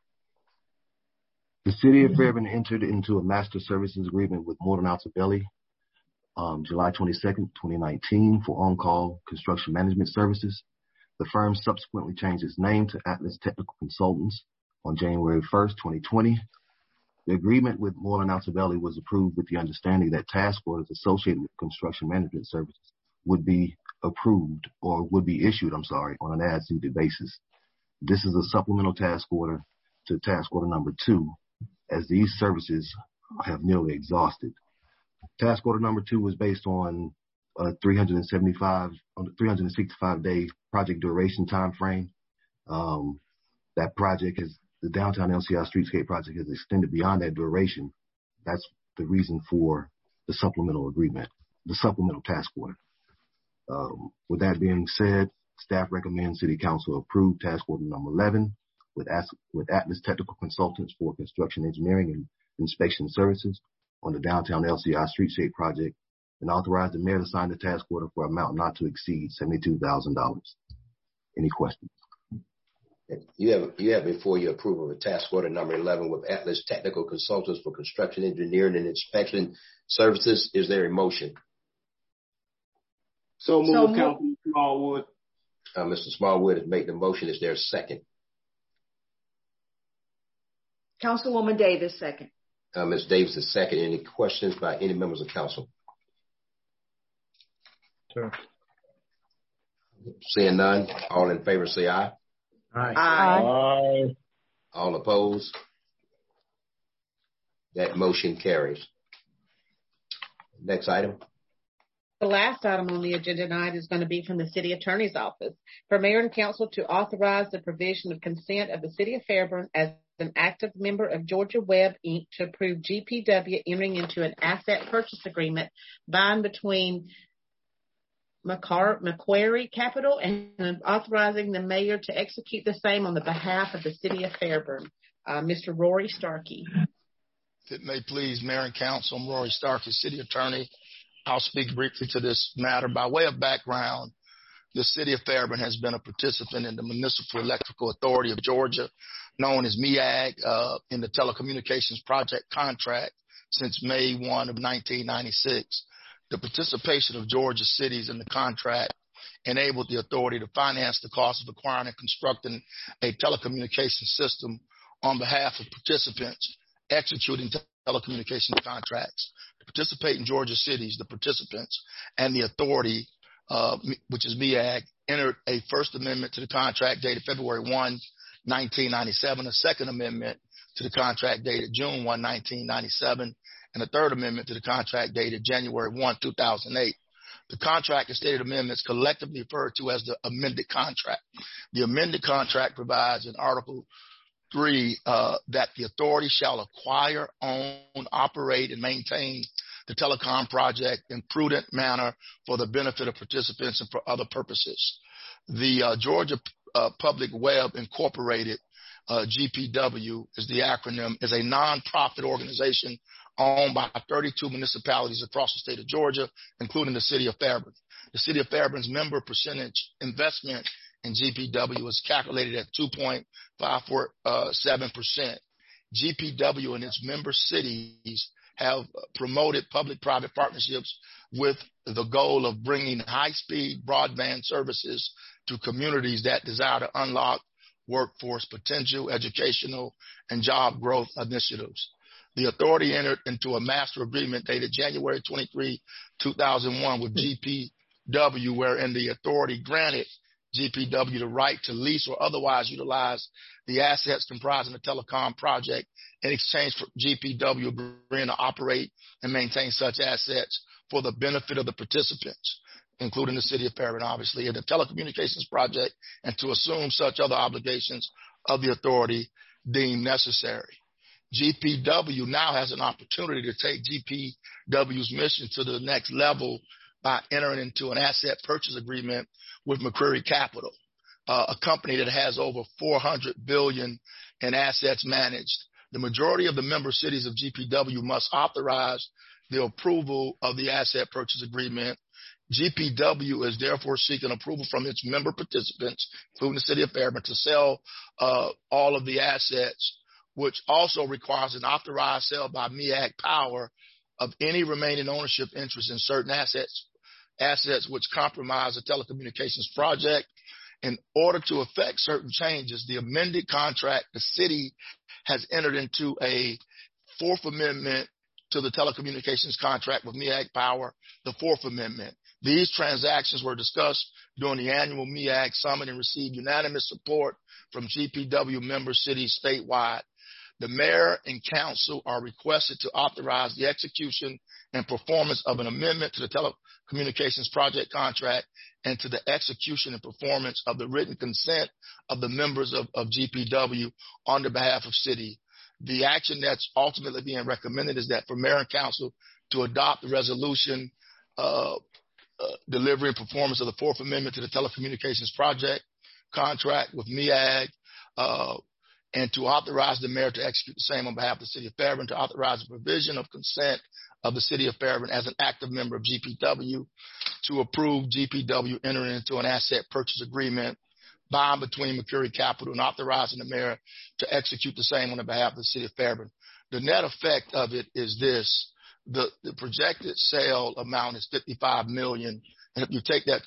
The City of Fairburn entered into a master services agreement with Moreland Altabelli July 22nd, 2019 for on-call construction management services. The firm subsequently changed its name to Atlas Technical Consultants on January 1st, 2020. The agreement with Moreland Altabelli was approved with the understanding that task orders associated with construction management services would be approved or would be issued, on an as-needed basis. This is a supplemental task order to task order number 2, as these services have nearly exhausted. Task order number 2 was based on a 365-day project duration time frame. That project the downtown LCI streetscape project has extended beyond that duration. That's the reason for the supplemental agreement, the supplemental task order. With that being said, staff recommends City Council approve task order number 11 with Atlas Technical Consultants for construction engineering and inspection services on the downtown LCI streetscape project, and authorize the mayor to sign the task order for an amount not to exceed $72,000. Any questions? You have before you approval of a task order number 11 with Atlas Technical Consultants for construction engineering and inspection services. Is there a motion? So move, Councilman Smallwood. Mr. Smallwood has made the motion. Is there a second? Councilwoman Davis, second. Ms. Davis is second. Any questions by any members of council? Sure. Seeing none, all in favor say aye. Aye. Aye. All opposed? That motion carries. Next item. The last item on the agenda tonight is going to be from the City Attorney's Office for Mayor and Council to authorize the provision of consent of the City of Fairburn as an active member of Georgia Webb, Inc. to approve GPW entering into an asset purchase agreement by and between Macquarie Capital and authorizing the mayor to execute the same on the behalf of the City of Fairburn. Mr. Rory Starkey. If it may please Mayor and Council, I'm Rory Starkey, City Attorney. I'll speak briefly to this matter. By way of background, the City of Fairburn has been a participant in the Municipal Electrical Authority of Georgia, known as MEAG, in the telecommunications project contract since May 1 of 1996. The participation of Georgia cities in the contract enabled the authority to finance the cost of acquiring and constructing a telecommunications system on behalf of participants executing telecommunications contracts. To participate in Georgia cities, the participants and the authority, which is MEAG, entered a First Amendment to the contract dated February 1, 1997, a Second Amendment to the contract dated June 1, 1997, and a Third Amendment to the contract dated January 1, 2008. The contract and stated amendments collectively referred to as the amended contract. The amended contract provides in Article 3 that the authority shall acquire, own, operate, and maintain the telecom project in prudent manner for the benefit of participants and for other purposes. The Georgia Public Web Incorporated, GPW is the acronym, is a nonprofit organization owned by 32 municipalities across the state of Georgia, including the City of Fairburn. The City of Fairburn's member percentage investment in GPW is calculated at 2.547%. GPW and its member cities have promoted public-private partnerships with the goal of bringing high-speed broadband services to communities that desire to unlock workforce potential, educational, and job growth initiatives. The authority entered into a master agreement dated January 23, 2001 with GPW, wherein the authority granted GPW the right to lease or otherwise utilize the assets comprising the telecom project in exchange for GPW agreeing to operate and maintain such assets for the benefit of the participants, including the City of Fairburn, obviously, in the telecommunications project, and to assume such other obligations of the authority deemed necessary. GPW now has an opportunity to take GPW's mission to the next level by entering into an asset purchase agreement with Macquarie Capital, a company that has over $400 billion in assets managed. The majority of the member cities of GPW must authorize the approval of the asset purchase agreement. GPW is therefore seeking approval from its member participants, including the City of Fairburn, to sell all of the assets, which also requires an authorized sale by MEAG Power of any remaining ownership interest in certain assets which compromise the telecommunications project. In order to effect certain changes, the amended contract, the city has entered into a Fourth Amendment to the telecommunications contract with MEAG Power, the Fourth Amendment. These transactions were discussed during the annual MEAG Summit and received unanimous support from GPW member cities statewide. The mayor and council are requested to authorize the execution and performance of an amendment to the telecommunications project contract and to the execution and performance of the written consent of the members of GPW on the behalf of city. The action that's ultimately being recommended is that for mayor and council to adopt the resolution delivery and performance of the Fourth Amendment to the telecommunications project contract with MEAG, and to authorize the mayor to execute the same on behalf of the City of Fairburn, to authorize the provision of consent of the City of Fairburn as an active member of GPW, to approve GPW entering into an asset purchase agreement bond between Mercury Capital and authorizing the mayor to execute the same on behalf of the city of Fairburn. The net effect of it is this. The projected sale amount is $55 million. And if you take that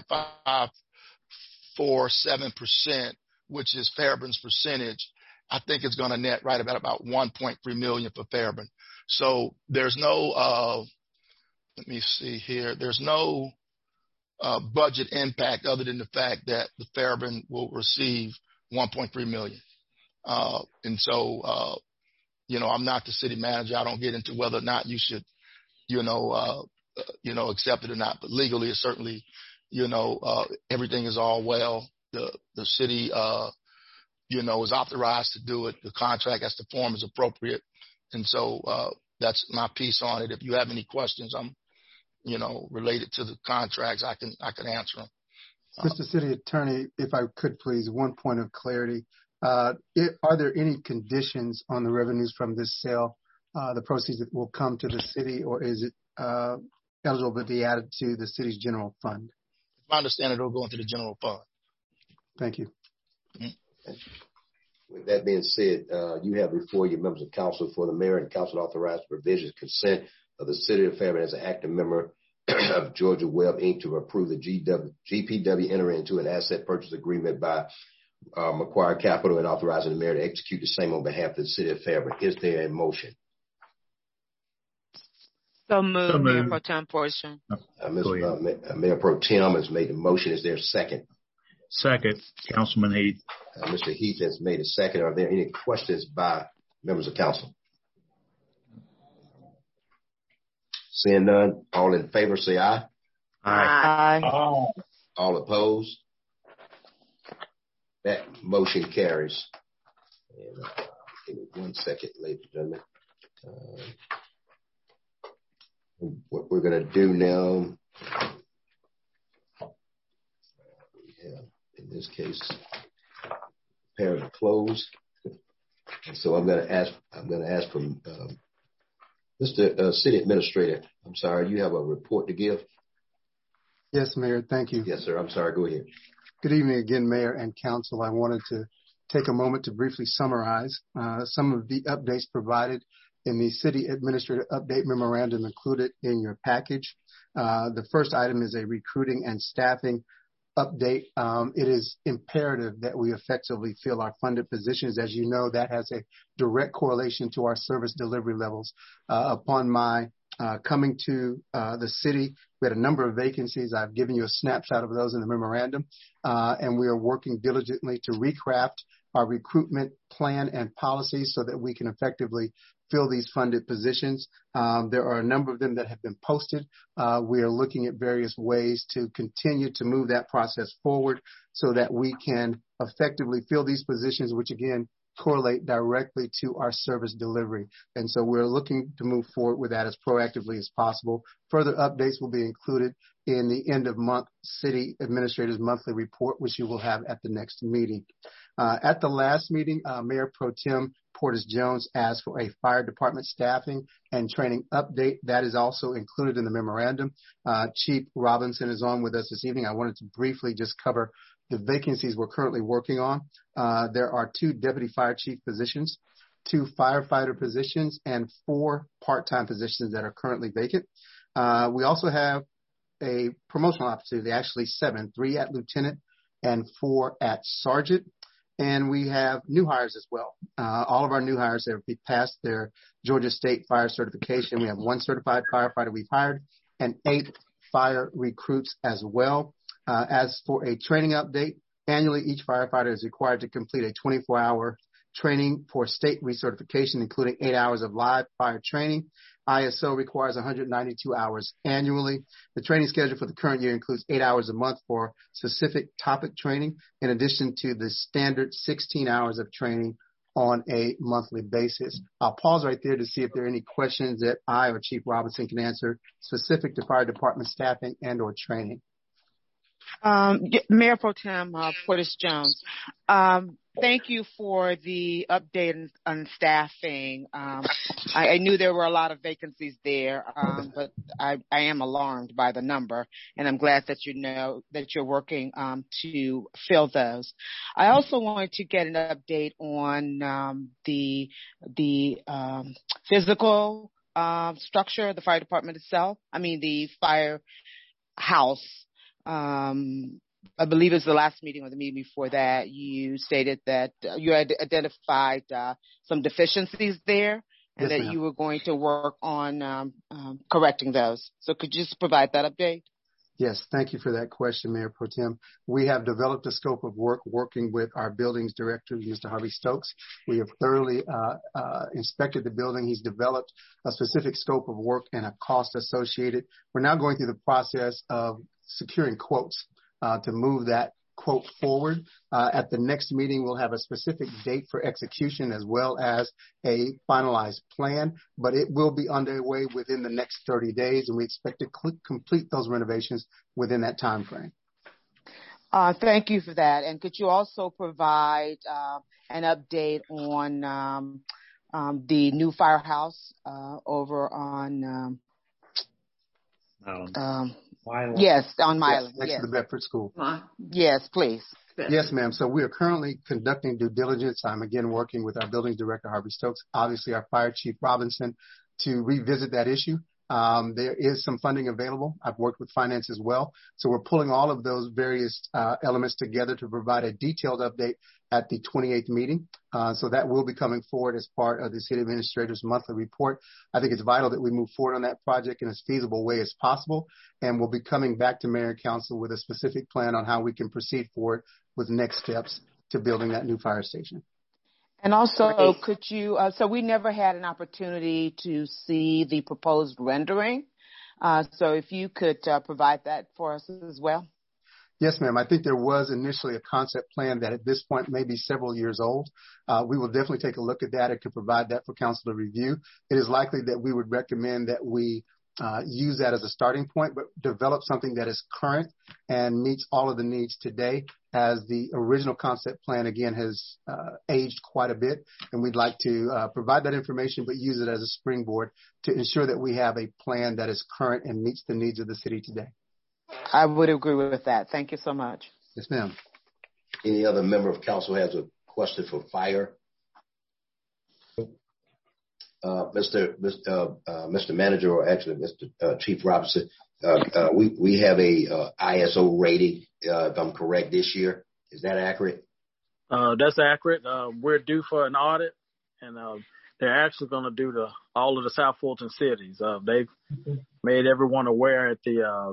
2.547%, which is Fairburn's percentage, I think it's going to net right about 1.3 million for Fairburn. So there's no, let me see here. There's no budget impact other than the fact that the Fairburn will receive 1.3 million. And so, I'm not the city manager. I don't get into whether or not you should, accept it or not. But legally, it's certainly, everything is all well. The city, is authorized to do it. The contract as to form is appropriate. And so that's my piece on it. If you have any questions, I'm, related to the contracts, I can answer them. Mr. City Attorney, if I could please, one point of clarity. Are there any conditions on the revenues from this sale, the proceeds that will come to the city, or is it eligible to be added to the city's general fund? My understanding, it'll go into the general fund. Thank you. Mm-hmm. With that being said, you have before you members of council for the mayor and council authorized provisions consent of the city of Fairburn as an active member of Georgia Web Inc. to approve the GPW entering into an asset purchase agreement by Macquarie Capital and authorizing the mayor to execute the same on behalf of the city of Fairburn. Is there a motion? So moved, Mayor Pro Tem Portion. Mayor Pro Tem has made the motion. Is there a second? Second, Councilman Heath. Mr. Heath has made a second. Are there any questions by members of council? Seeing none, all in favor say aye. Aye. Aye. All opposed? That motion carries. And, give me 1 second, ladies and gentlemen. What we're going to do now, we have, in this case, prepare to close. And so I'm going to ask from Mr. City Administrator. I'm sorry, you have a report to give? Yes, Mayor. Thank you. Yes, sir. I'm sorry. Go ahead. Good evening again, Mayor and Council. I wanted to take a moment to briefly summarize some of the updates provided in the City Administrator Update Memorandum included in your package. The first item is a recruiting and staffing update. It is imperative that we effectively fill our funded positions. As you know, that has a direct correlation to our service delivery levels. Upon my coming to the city, we had a number of vacancies. I've given you a snapshot of those in the memorandum, and we are working diligently to recraft our recruitment plan and policies so that we can effectively fill these funded positions. There are a number of them that have been posted. We are looking at various ways to continue to move that process forward so that we can effectively fill these positions, which again correlate directly to our service delivery. And so we're looking to move forward with that as proactively as possible. Further updates will be included in the end of month City Administrator's monthly report, which you will have at the next meeting. At the last meeting, Mayor Pro Tem Portis Jones asked for a fire department staffing and training update. That is also included in the memorandum. Chief Robinson is on with us this evening. I wanted to briefly just cover the vacancies we're currently working on. There are 2 deputy fire chief positions, 2 firefighter positions, and 4 part-time positions that are currently vacant. We also have a promotional opportunity, actually 7, 3 at lieutenant and 4 at sergeant. And we have new hires as well. All of our new hires have passed their Georgia State fire certification. We have 1 certified firefighter we've hired and 8 fire recruits as well. As for a training update, annually each firefighter is required to complete a 24-hour training for state recertification, including 8 hours of live fire training. ISO requires 192 hours annually. The training schedule for the current year includes 8 hours a month for specific topic training, in addition to the standard 16 hours of training on a monthly basis. I'll pause right there to see if there are any questions that I or Chief Robinson can answer specific to fire department staffing and or training. Mayor Pro Tem Portis Jones, thank you for the update on staffing. I knew there were a lot of vacancies there, but I am alarmed by the number, and I'm glad that you know that you're working to fill those. I also wanted to get an update on the physical structure of the fire department itself. I mean, the firehouse. I believe it was the last meeting or the meeting before that, you stated that you had identified some deficiencies there and that you were going to work on correcting those. So could you just provide that update? Yes, thank you for that question, Mayor Pro Tem. We have developed a scope of work working with our buildings director, Mr. Harvey Stokes. We have thoroughly inspected the building. He's developed a specific scope of work and a cost associated. We're now going through the process of securing quotes to move that quote forward. At the next meeting, we'll have a specific date for execution as well as a finalized plan, but it will be underway within the next 30 days, and we expect to complete those renovations within that time frame. Thank you for that. And could you also provide an update on the new firehouse over on Milan. Yes, on Milan. Yes, next to the Bedford School. Yes, please. Yes, ma'am. So we are currently conducting due diligence. I'm again working with our building director, Harvey Stokes, obviously our fire chief, Robinson, to revisit that issue. There is some funding available. I've worked with finance as well. So we're pulling all of those various elements together to provide a detailed update at the 28th meeting. So that will be coming forward as part of the city administrator's monthly report. I think it's vital that we move forward on that project in as feasible way as possible. And we'll be coming back to Mayor and Council with a specific plan on how we can proceed forward with next steps to building that new fire station. And also, could you, so we never had an opportunity to see the proposed rendering. So if you could provide that for us as well. Yes, ma'am. I think there was initially a concept plan that at this point may be several years old. We will definitely take a look at that and could provide that for council to review. It is likely that we would recommend that we use that as a starting point, but develop something that is current and meets all of the needs today, as the original concept plan, again, has aged quite a bit. And we'd like to provide that information, but use it as a springboard to ensure that we have a plan that is current and meets the needs of the city today. I would agree with that. Thank you so much. Yes, ma'am. Any other member of council has a question for fire? Mr. Manager, or actually Mr. Chief Robinson, we have a ISO rating, if I'm correct, this year. Is that accurate? That's accurate. We're due for an audit, and they're actually going to do all of the South Fulton cities. They've made everyone aware at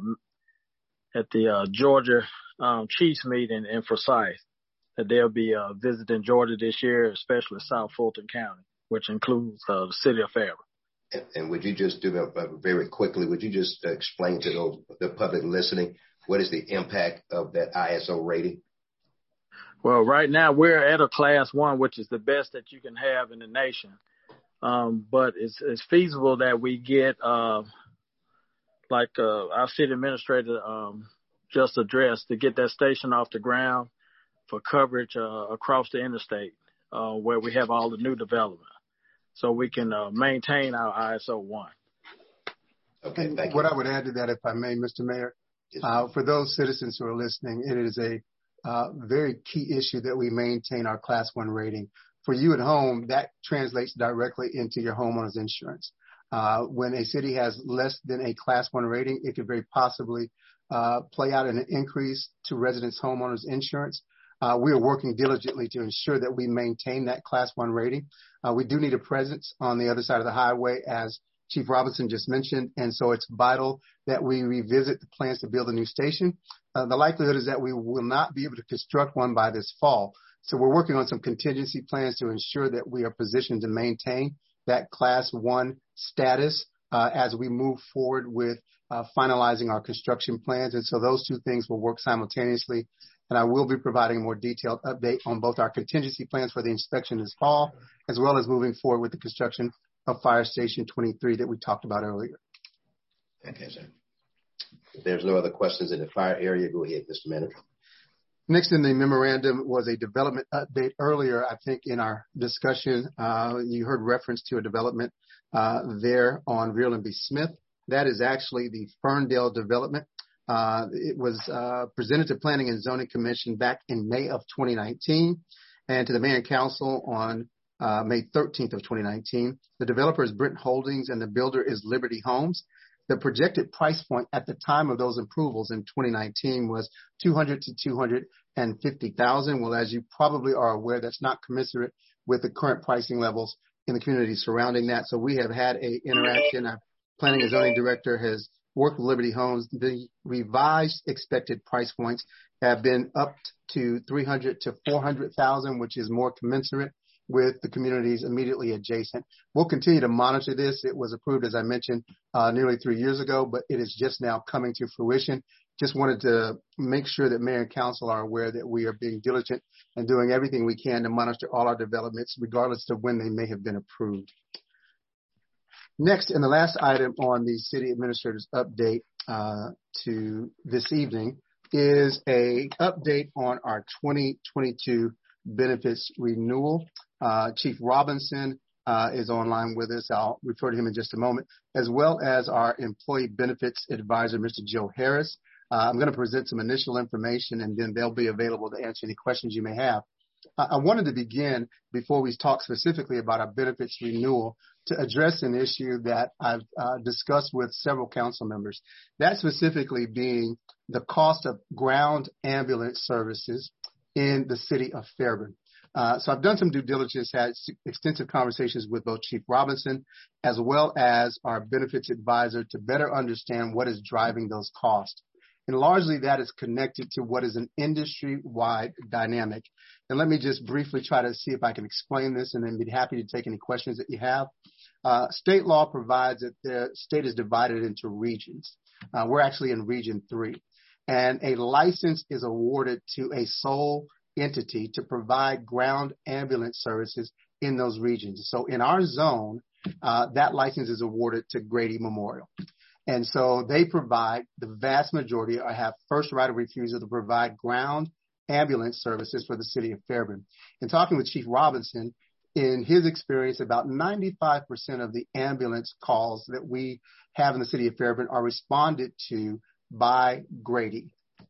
the Georgia Chiefs meeting in Forsyth that they'll be visiting Georgia this year, especially South Fulton County, which includes the city of Fairburn. And would you just do very quickly, would you just explain to the public listening, what is the impact of that ISO rating? Well, right now we're at a class 1, which is the best that you can have in the nation. But it's feasible that we get, like our city administrator just addressed, to get that station off the ground for coverage across the interstate where we have all the new development, so we can maintain our ISO 1. Okay, thank you. What I would add to that, if I may, Mr. Mayor, for those citizens who are listening, it is a very key issue that we maintain our Class 1 rating. For you at home, that translates directly into your homeowner's insurance. When a city has less than a Class 1 rating, it could very possibly play out in an increase to residents' homeowners insurance. We are working diligently to ensure that we maintain that Class 1 rating. We do need a presence on the other side of the highway, as Chief Robinson just mentioned, and so it's vital that we revisit the plans to build a new station. The likelihood is that we will not be able to construct one by this fall. So we're working on some contingency plans to ensure that we are positioned to maintain that Class 1 status as we move forward with finalizing our construction plans. And so those two things will work simultaneously. And I will be providing a more detailed update on both our contingency plans for the inspection this fall, as well as moving forward with the construction of Fire Station 23 that we talked about earlier. Okay, sir. If there's no other questions in the fire area, go ahead, Mr. Manager. Next in the memorandum was a development update. Earlier, I think in our discussion, you heard reference to a development there on Veerland B. Smith. That is actually the Ferndale development. It was presented to Planning and Zoning Commission back in May of 2019 and to the Mayor and Council on May 13th of 2019. The developer is Brent Holdings and the builder is Liberty Homes. The projected price point at the time of those approvals in 2019 was $200,000 to $250,000. Well, as you probably are aware, that's not commensurate with the current pricing levels in the community surrounding that. So we have had an interaction. Our Planning and Zoning Director has worked with Liberty Homes. The revised expected price points have been up to $300,000 to $400,000, which is more commensurate with the communities immediately adjacent. We'll continue to monitor this. It was approved, as I mentioned, nearly 3 years ago, but it is just now coming to fruition. Just wanted to make sure that Mayor and Council are aware that we are being diligent and doing everything we can to monitor all our developments, regardless of when they may have been approved. Next, and the last item on the City Administrator's update to this evening is a update on our 2022 benefits renewal. Chief Robinson is online with us. I'll refer to him in just a moment, as well as our employee benefits advisor, Mr. Joe Harris. I'm going to present some initial information, and then they'll be available to answer any questions you may have. I wanted to begin, before we talk specifically about our benefits renewal, to address an issue that I've discussed with several council members, that specifically being the cost of ground ambulance services in the city of Fairburn. So I've done some due diligence, had extensive conversations with both Chief Robinson as well as our benefits advisor to better understand what is driving those costs. And largely that is connected to what is an industry-wide dynamic. And let me just briefly try to see if I can explain this and then be happy to take any questions that you have. State law provides that the state is divided into regions. We're actually in Region 3. And a license is awarded to a sole entity to provide ground ambulance services in those regions. So in our zone, that license is awarded to Grady Memorial. And so they provide the vast majority or have first right of refusal to provide ground ambulance services for the city of Fairburn. In talking with Chief Robinson, in his experience, about 95% of the ambulance calls that we have in the city of Fairburn are responded to by Grady.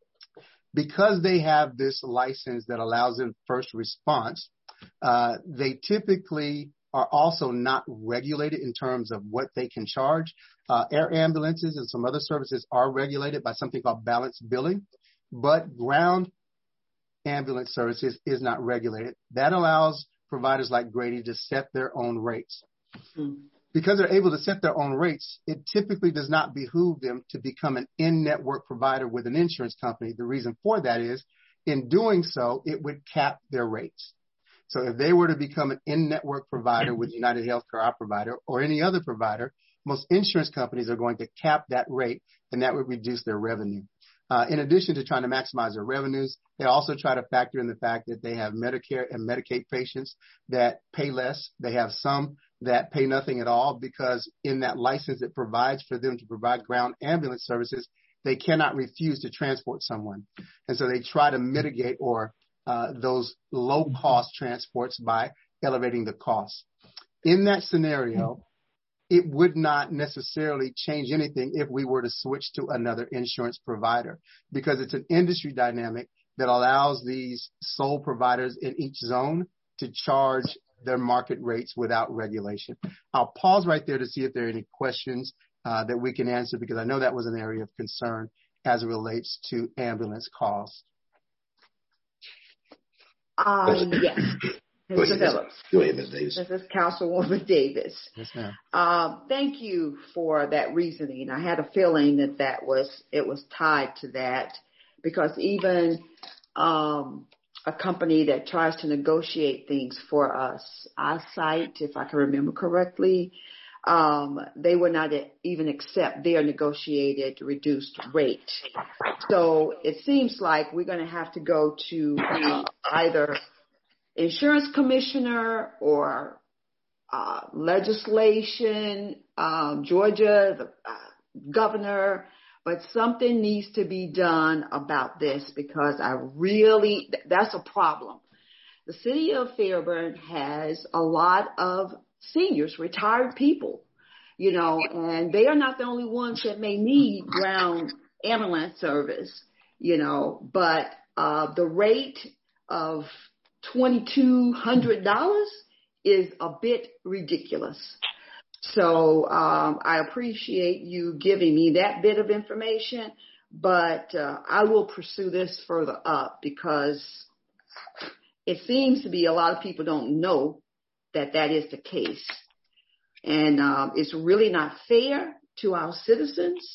Because they have this license that allows them first response, they typically are also not regulated in terms of what they can charge. Air ambulances and some other services are regulated by something called balanced billing, but ground ambulance services is not regulated. That allows providers like Grady to set their own rates. Because they're able to set their own rates, it typically does not behoove them to become an in-network provider with an insurance company. The reason for that is, in doing so, it would cap their rates. So if they were to become an in-network provider with United Healthcare, our provider, or any other provider, most insurance companies are going to cap that rate, and that would reduce their revenue. In addition to trying to maximize their revenues, they also try to factor in the fact that they have Medicare and Medicaid patients that pay less. They have some that pay nothing at all because in that license it provides for them to provide ground ambulance services, they cannot refuse to transport someone. And so they try to mitigate those low-cost transports by elevating the cost. In that scenario, it would not necessarily change anything if we were to switch to another insurance provider because it's an industry dynamic that allows these sole providers in each zone to charge their market rates without regulation. I'll pause right there to see if there are any questions that we can answer because I know that was an area of concern as it relates to ambulance costs. Yes. Mr. Phillips. Go ahead, Ms. Davis. This is Councilwoman Davis. Yes, ma'am. Thank you for that reasoning. I had a feeling that it was tied to that because even a company that tries to negotiate things for us, iSight, if I can remember correctly, they would not even accept their negotiated reduced rate. So it seems like we're going to have to go to either insurance commissioner or legislation, Georgia, the governor, but something needs to be done about this because that's a problem. The city of Fairburn has a lot of seniors, retired people, and they are not the only ones that may need ground ambulance service, but the rate of $2,200 is a bit ridiculous. So I appreciate you giving me that bit of information, but I will pursue this further up because it seems to be a lot of people don't know that is the case. And it's really not fair to our citizens.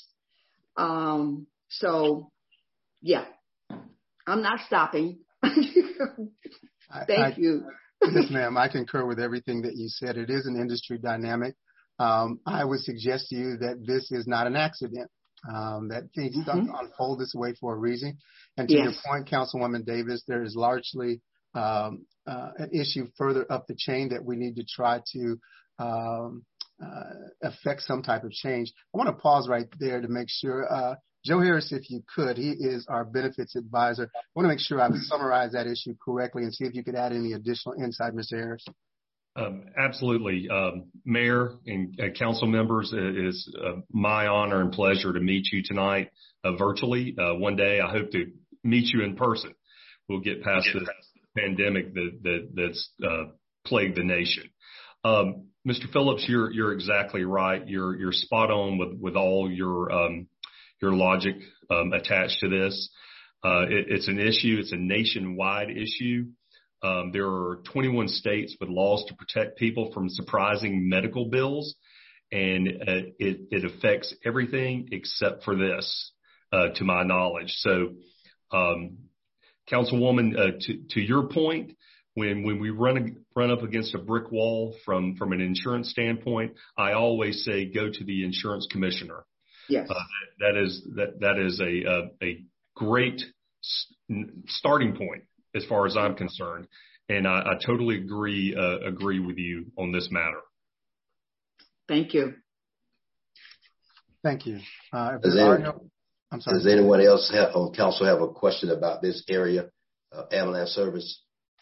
So, yeah, I'm not stopping. Thank you. Yes, ma'am. I concur with everything that you said. It is an industry dynamic. I would suggest to you that this is not an accident, that things unfold this way for a reason. And to your point, Councilwoman Davis, there is largely an issue further up the chain that we need to try to affect some type of change. I want to pause right there to make sure, Joe Harris, if you could, he is our benefits advisor. I want to make sure I've summarized that issue correctly and see if you could add any additional insight, Mr. Harris. Absolutely. Mayor and council members, it is my honor and pleasure to meet you tonight virtually. One day I hope to meet you in person. We'll get past this pandemic that's plagued the nation. Mr. Phillips, you're exactly right. You're spot on with all your logic attached to this. It's an issue. It's a nationwide issue. There are 21 states with laws to protect people from surprising medical bills, and it affects everything except for this, to my knowledge. So, Councilwoman, to your point, when we run up against a brick wall from an insurance standpoint, I always say go to the insurance commissioner. Yes, that is a great starting point as far as I'm concerned, and I totally agree with you on this matter. Thank you. Thank you. I'm sorry. Does anyone else on council have a question about this area of ambulance service?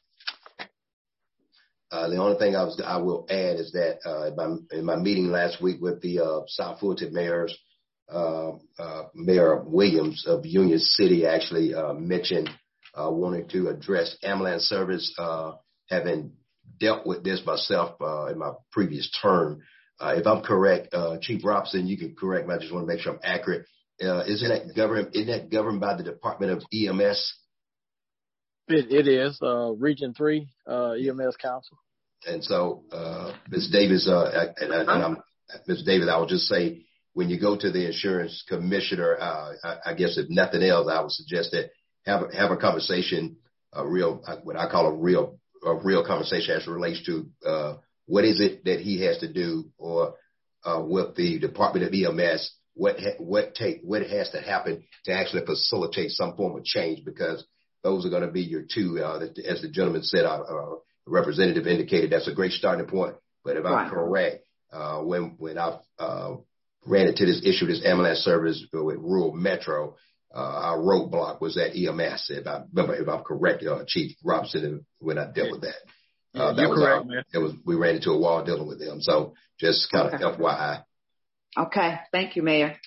The only thing I will add is that in my meeting last week with the South Fulton mayors, Mayor Williams of Union City actually mentioned wanting to address ambulance service, having dealt with this myself in my previous term. If I'm correct, Chief Robson, you can correct me. I just want to make sure I'm accurate. Isn't that governed by the Department of EMS? It is Region 3 EMS Council. And so, Ms. Davis, Ms. Davis, I would just say, when you go to the insurance commissioner, I guess if nothing else, I would suggest that have a conversation, what I call a real conversation as it relates to what is it that he has to do, or with the Department of EMS, what has to happen to actually facilitate some form of change, because those are going to be your two, as the gentleman said, our representative indicated, that's a great starting point. But if I'm correct, when I ran into this issue, this ambulance service with rural metro, our roadblock was at EMS. If I'm correct, Chief Robson, when I dealt with that. You're correct, man. We ran into a wall dealing with them. So just kind of FYI. Okay. Thank you, Mayor.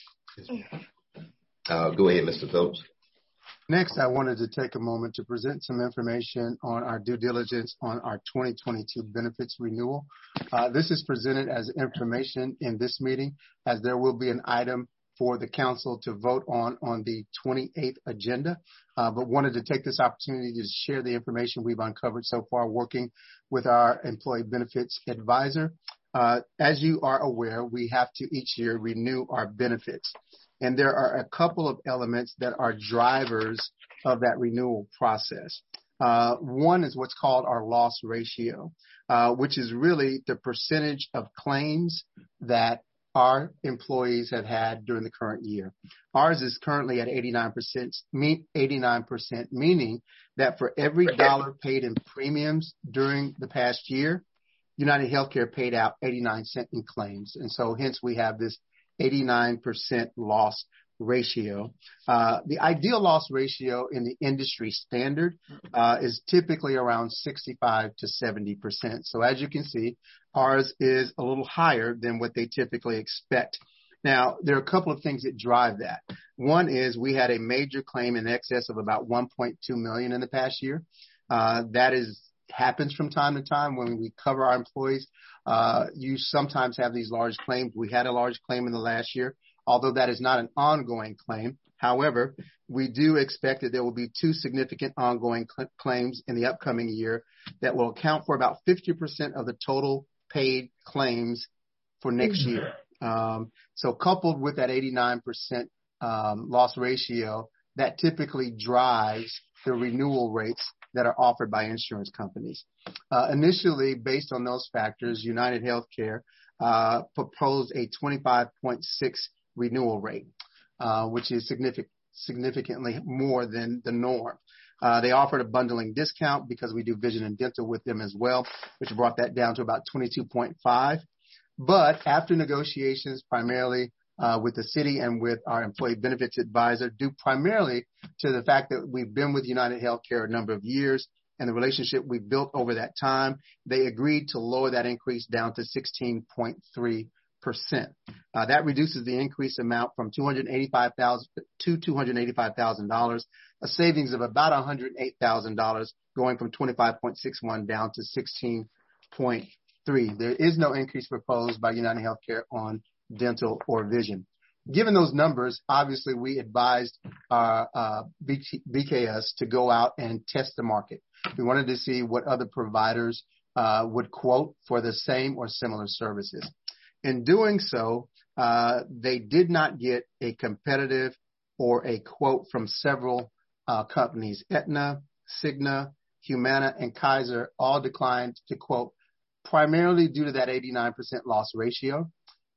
Go ahead, Mr. Phillips. Next, I wanted to take a moment to present some information on our due diligence on our 2022 benefits renewal. This is presented as information in this meeting, as there will be an item for the council to vote on the 28th agenda, but wanted to take this opportunity to share the information we've uncovered so far working with our employee benefits advisor. As you are aware, we have to each year renew our benefits. And there are a couple of elements that are drivers of that renewal process. One is what's called our loss ratio, which is really the percentage of claims that our employees have had during the current year. Ours is currently at 89%, meaning that for every dollar paid in premiums during the past year, United Healthcare paid out 89 cents in claims. And so hence we have this 89% loss ratio. The ideal loss ratio in the industry standard is typically around 65 to 70%. So as you can see, ours is a little higher than what they typically expect. Now, there are a couple of things that drive that. One is we had a major claim in excess of about $1.2 million in the past year. Happens from time to time when we cover our employees. You sometimes have these large claims. We had a large claim in the last year, although that is not an ongoing claim. However, we do expect that there will be 2 significant ongoing claims in the upcoming year that will account for about 50% of the total paid claims for next year. So coupled with that 89% loss ratio, that typically drives the renewal rates that are offered by insurance companies. Initially, based on those factors, United Healthcare proposed a 25.6 renewal rate, which is significantly more than the norm. They offered a bundling discount because we do vision and dental with them as well, which brought that down to about 22.5. But after negotiations, primarily with the city and with our employee benefits advisor, due primarily to the fact that we've been with United Healthcare a number of years and the relationship we've built over that time, they agreed to lower that increase down to 16.3%. That reduces the increase amount from $285,000 to $285,000, a savings of about $108,000, going from 25.61 down to 16.3. There is no increase proposed by United Healthcare on dental or vision. Given those numbers, obviously we advised BKS to go out and test the market. We wanted to see what other providers would quote for the same or similar services. In doing so, they did not get a competitive or a quote from several companies. Aetna, Cigna, Humana, and Kaiser all declined to quote, primarily due to that 89% loss ratio.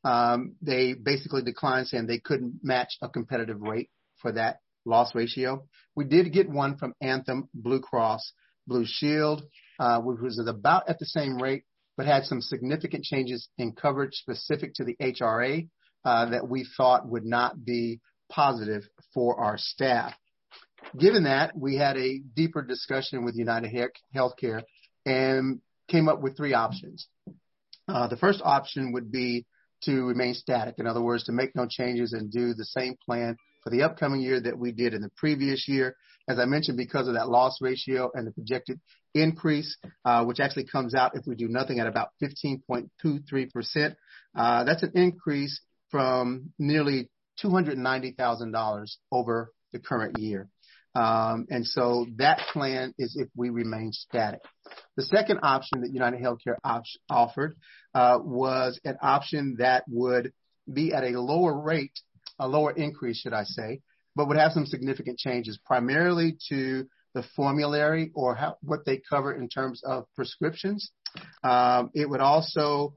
They basically declined, saying they couldn't match a competitive rate for that loss ratio. We did get one from Anthem, Blue Cross, Blue Shield, which was at about at the same rate, but had some significant changes in coverage specific to the HRA that we thought would not be positive for our staff. Given that, we had a deeper discussion with United Healthcare and came up with 3 options. The first option would be to remain static. In other words, to make no changes and do the same plan for the upcoming year that we did in the previous year. As I mentioned, because of that loss ratio and the projected increase, which actually comes out if we do nothing at about 15.23%, that's an increase from nearly $290,000 over the current year. And so that plan is if we remain static. The second option that United Healthcare offered was an option that would be at a lower rate, a lower increase, should I say, but would have some significant changes, primarily to the formulary or what they cover in terms of prescriptions. It would also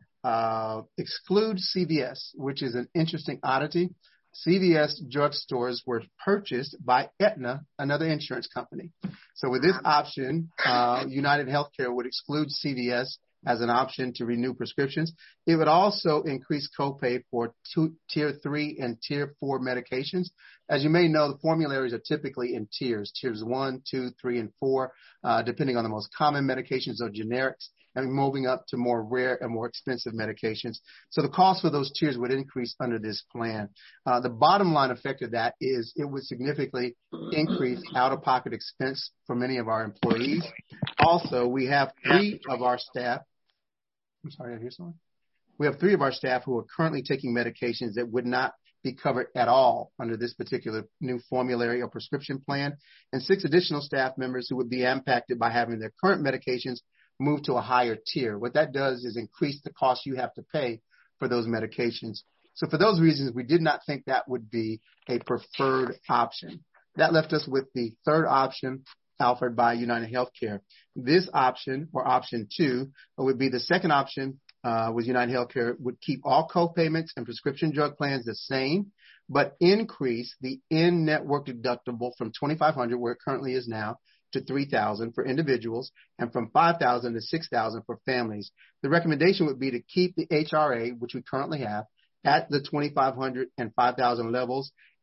exclude CVS, which is an interesting oddity. CVS drugstores were purchased by Aetna, another insurance company. So with this option, United Healthcare would exclude CVS as an option to renew prescriptions. It would also increase copay for tier 3 and tier 4 medications. As you may know, the formularies are typically in tiers 1, 2, 3, and 4, depending on the most common medications or generics, and moving up to more rare and more expensive medications. So the cost for those tiers would increase under this plan. The bottom line effect of that is it would significantly increase out-of-pocket expense for many of our employees. Also, we have 3 of our staff. I'm sorry, I hear someone. We have 3 of our staff who are currently taking medications that would not be covered at all under this particular new formulary or prescription plan, and 6 additional staff members who would be impacted by having their current medications move to a higher tier. What that does is increase the cost you have to pay for those medications. So for those reasons, we did not think that would be a preferred option. That left us with the third option offered by United Healthcare. This option, or option 2, would be the second option with United Healthcare, would keep all co-payments and prescription drug plans the same, but increase the in-network deductible from $2,500, where it currently is now, to $3,000 for individuals, and from $5,000 to $6,000 for families. The recommendation would be to keep the HRA, which we currently have, at the $2,500 and $5,000 levels,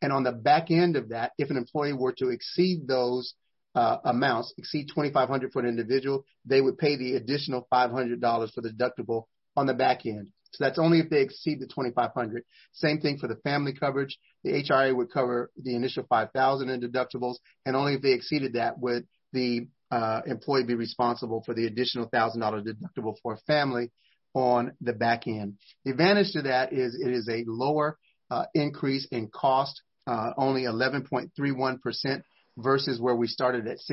And on the back end of that, if an employee were to exceed those amounts, exceed $2,500 for an individual, they would pay the additional $500 for the deductible on the back end. So that's only if they exceed the $2,500. Same thing for the family coverage. The HRA would cover the initial $5,000 in deductibles, and only if they exceeded that would the employee be responsible for the additional $1,000 deductible for a family on the back end. The advantage to that is it is a lower increase in cost, only 11.31% versus where we started at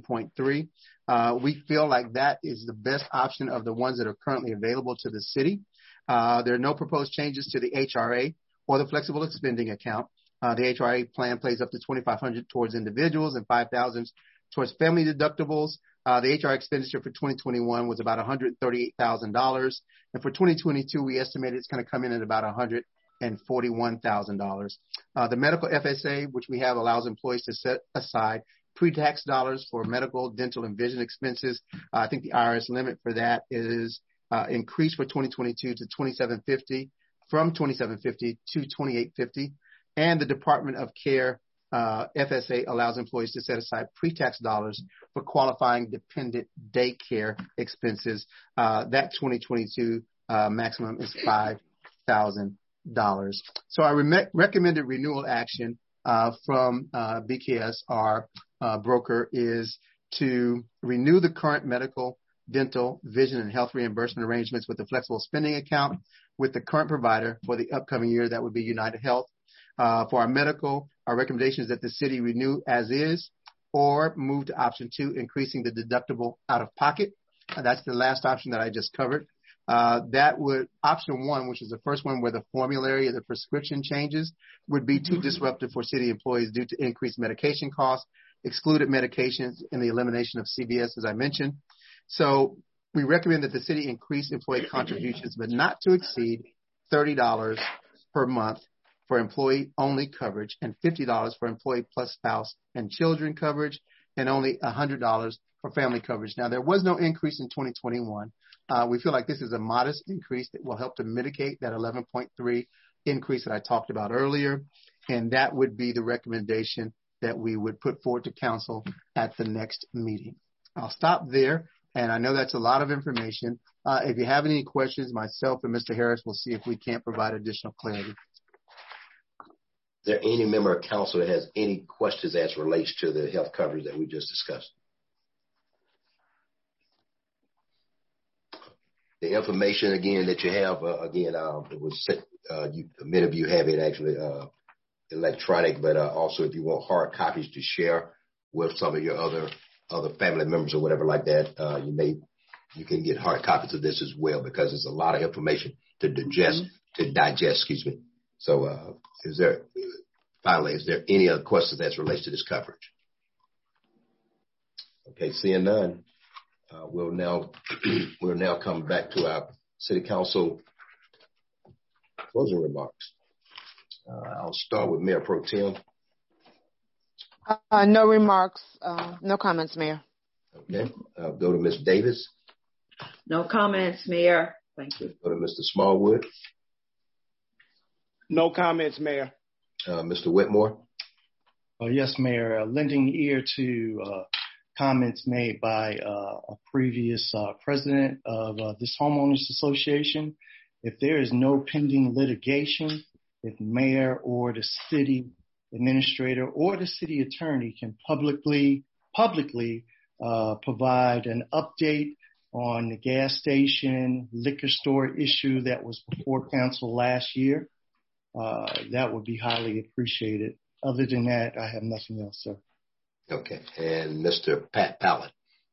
16.3. We feel like that is the best option of the ones that are currently available to the city. There are no proposed changes to the HRA or the flexible spending account. The HRA plan pays up to $2,500 towards individuals and $5,000 towards family deductibles. The HRA expenditure for 2021 was about $138,000. And for 2022, we estimate it's going to come in at about $141,000. The medical FSA, which we have, allows employees to set aside pre-tax dollars for medical, dental, and vision expenses. I think the IRS limit for that is increased for 2022 to $2,750, from $2,750 to $2,850. And the Department of Care FSA allows employees to set aside pre-tax dollars for qualifying dependent daycare expenses. That 2022 maximum is $5,000. So our recommended renewal action from BKS, our broker, is to renew the current medical, dental, vision, and health reimbursement arrangements with the flexible spending account with the current provider for the upcoming year. That would be United Health. For our medical, our recommendation is that the city renew as is or move to option 2, increasing the deductible out of pocket. That's the last option that I just covered. That would, option 1, which is the first one where the formulary or the prescription changes, would be too disruptive for city employees due to increased medication costs, excluded medications, and the elimination of CVS, as I mentioned. So we recommend that the city increase employee contributions, but not to exceed $30 per month for employee-only coverage, and $50 for employee plus spouse and children coverage, and only $100 for family coverage. Now, there was no increase in 2021. We feel like this is a modest increase that will help to mitigate that 11.3 increase that I talked about earlier, and that would be the recommendation that we would put forward to council at the next meeting. I'll stop there, and I know that's a lot of information. If you have any questions, myself and Mr. Harris will see if we can't provide additional clarity. Is there any member of council that has any questions as relates to the health coverage that we just discussed? The information again that you have, it was sent, many of you have it actually electronic, but also if you want hard copies to share with some of your other family members or whatever like that, you can get hard copies of this as well, because it's a lot of information to digest. So is there any other questions that relates to this coverage? Okay, seeing none, we'll now come back to our city council closing remarks. I'll start with Mayor Pro Tem. No remarks, no comments, Mayor. Okay, I'll go to Ms. Davis. No comments, Mayor. Thank you. Go to Mr. Smallwood. No comments, Mayor. Mr. Whitmore. Yes, Mayor. Lending ear to comments made by a previous president of this homeowners association. If there is no pending litigation, if mayor or the city administrator or the city attorney can publicly provide an update on the gas station liquor store issue that was before council last year, that would be highly appreciated. Other than that, I have nothing else, sir. Okay. And Mr. Pat Pallett.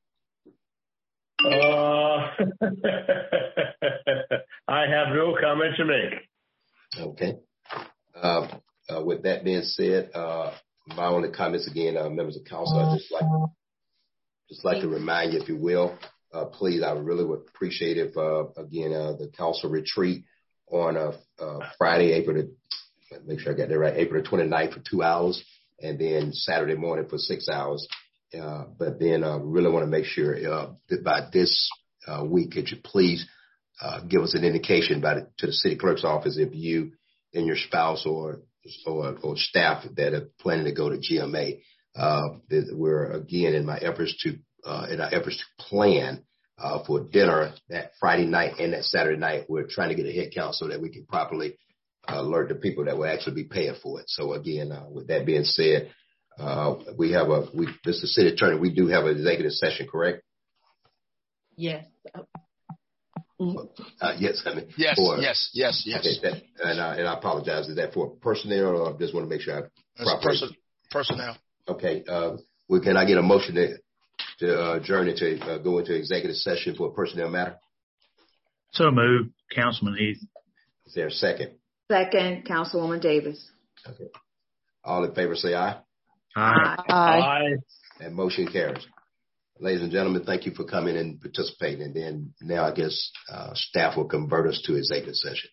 I have no comment to make. Okay. With that being said, my only comments again, members of council, I just like to remind you, if you will, please, I really would appreciate if, the council retreat on Friday, April the 29th for 2 hours, and then Saturday morning for 6 hours. But then I really want to make sure that by this week, could you please give us an indication to the city clerk's office if you and your spouse or or staff that are planning to go to GMA. We're again in our efforts to plan for dinner that Friday night and that Saturday night. We're trying to get a head count so that we can properly alert the people that will actually be paying for it. So again, with that being said, Mr. City Attorney, we do have an executive session, correct? Yes. Yes. Yes. Okay, and I apologize. Is that for personnel, or I just want to make sure personnel? Okay. Can I get a motion to adjourn into go into executive session for a personnel matter? So moved, Councilman Heath. Is there a second? Second, Councilwoman Davis. Okay. All in favor, say aye. Aye. And motion carries. Ladies and gentlemen, thank you for coming and participating. And then now I guess staff will convert us to executive session.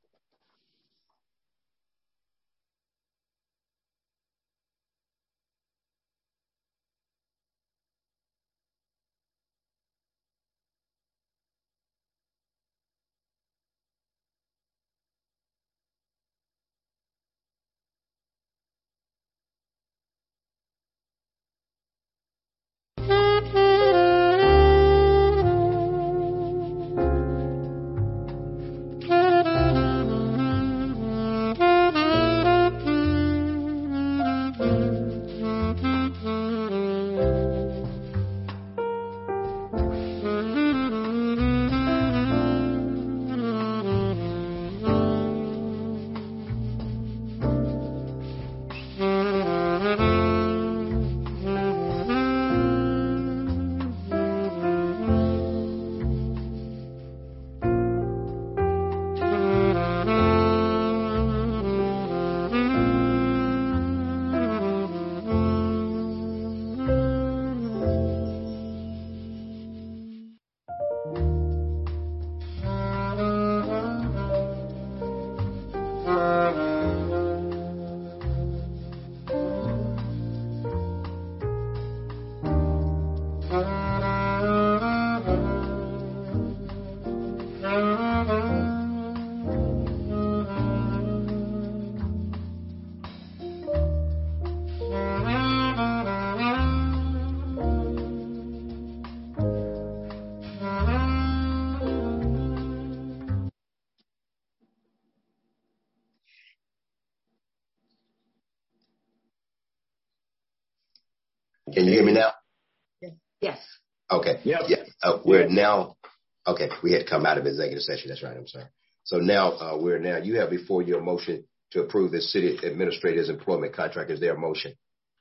Can you hear me now? Yes. Okay. Yep. Yeah. We're now, okay, we had come out of executive session. That's right. I'm sorry. So now you have before you a motion to approve the city administrator's employment contract. Is there a motion?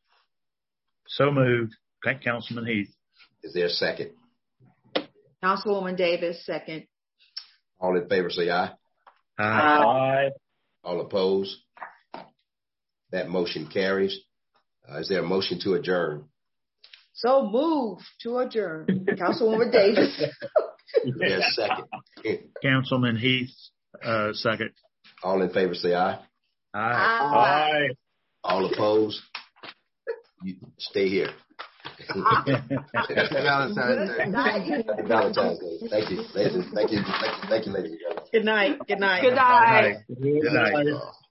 So moved. Thank Councilman Heath. Is there a second? Councilwoman Davis, second. All in favor, say aye. Aye. All opposed? That motion carries. Is there a motion to adjourn? So moved to adjourn. Councilwoman Davis. Is there a second? Councilman Heath, second. All in favor, say aye. Aye. All opposed? You stay here. Valentine's Day. Valentine's Day. Thank you, ladies. Thank you, ladies and gentlemen. Good night. Good night. Good night. Good night.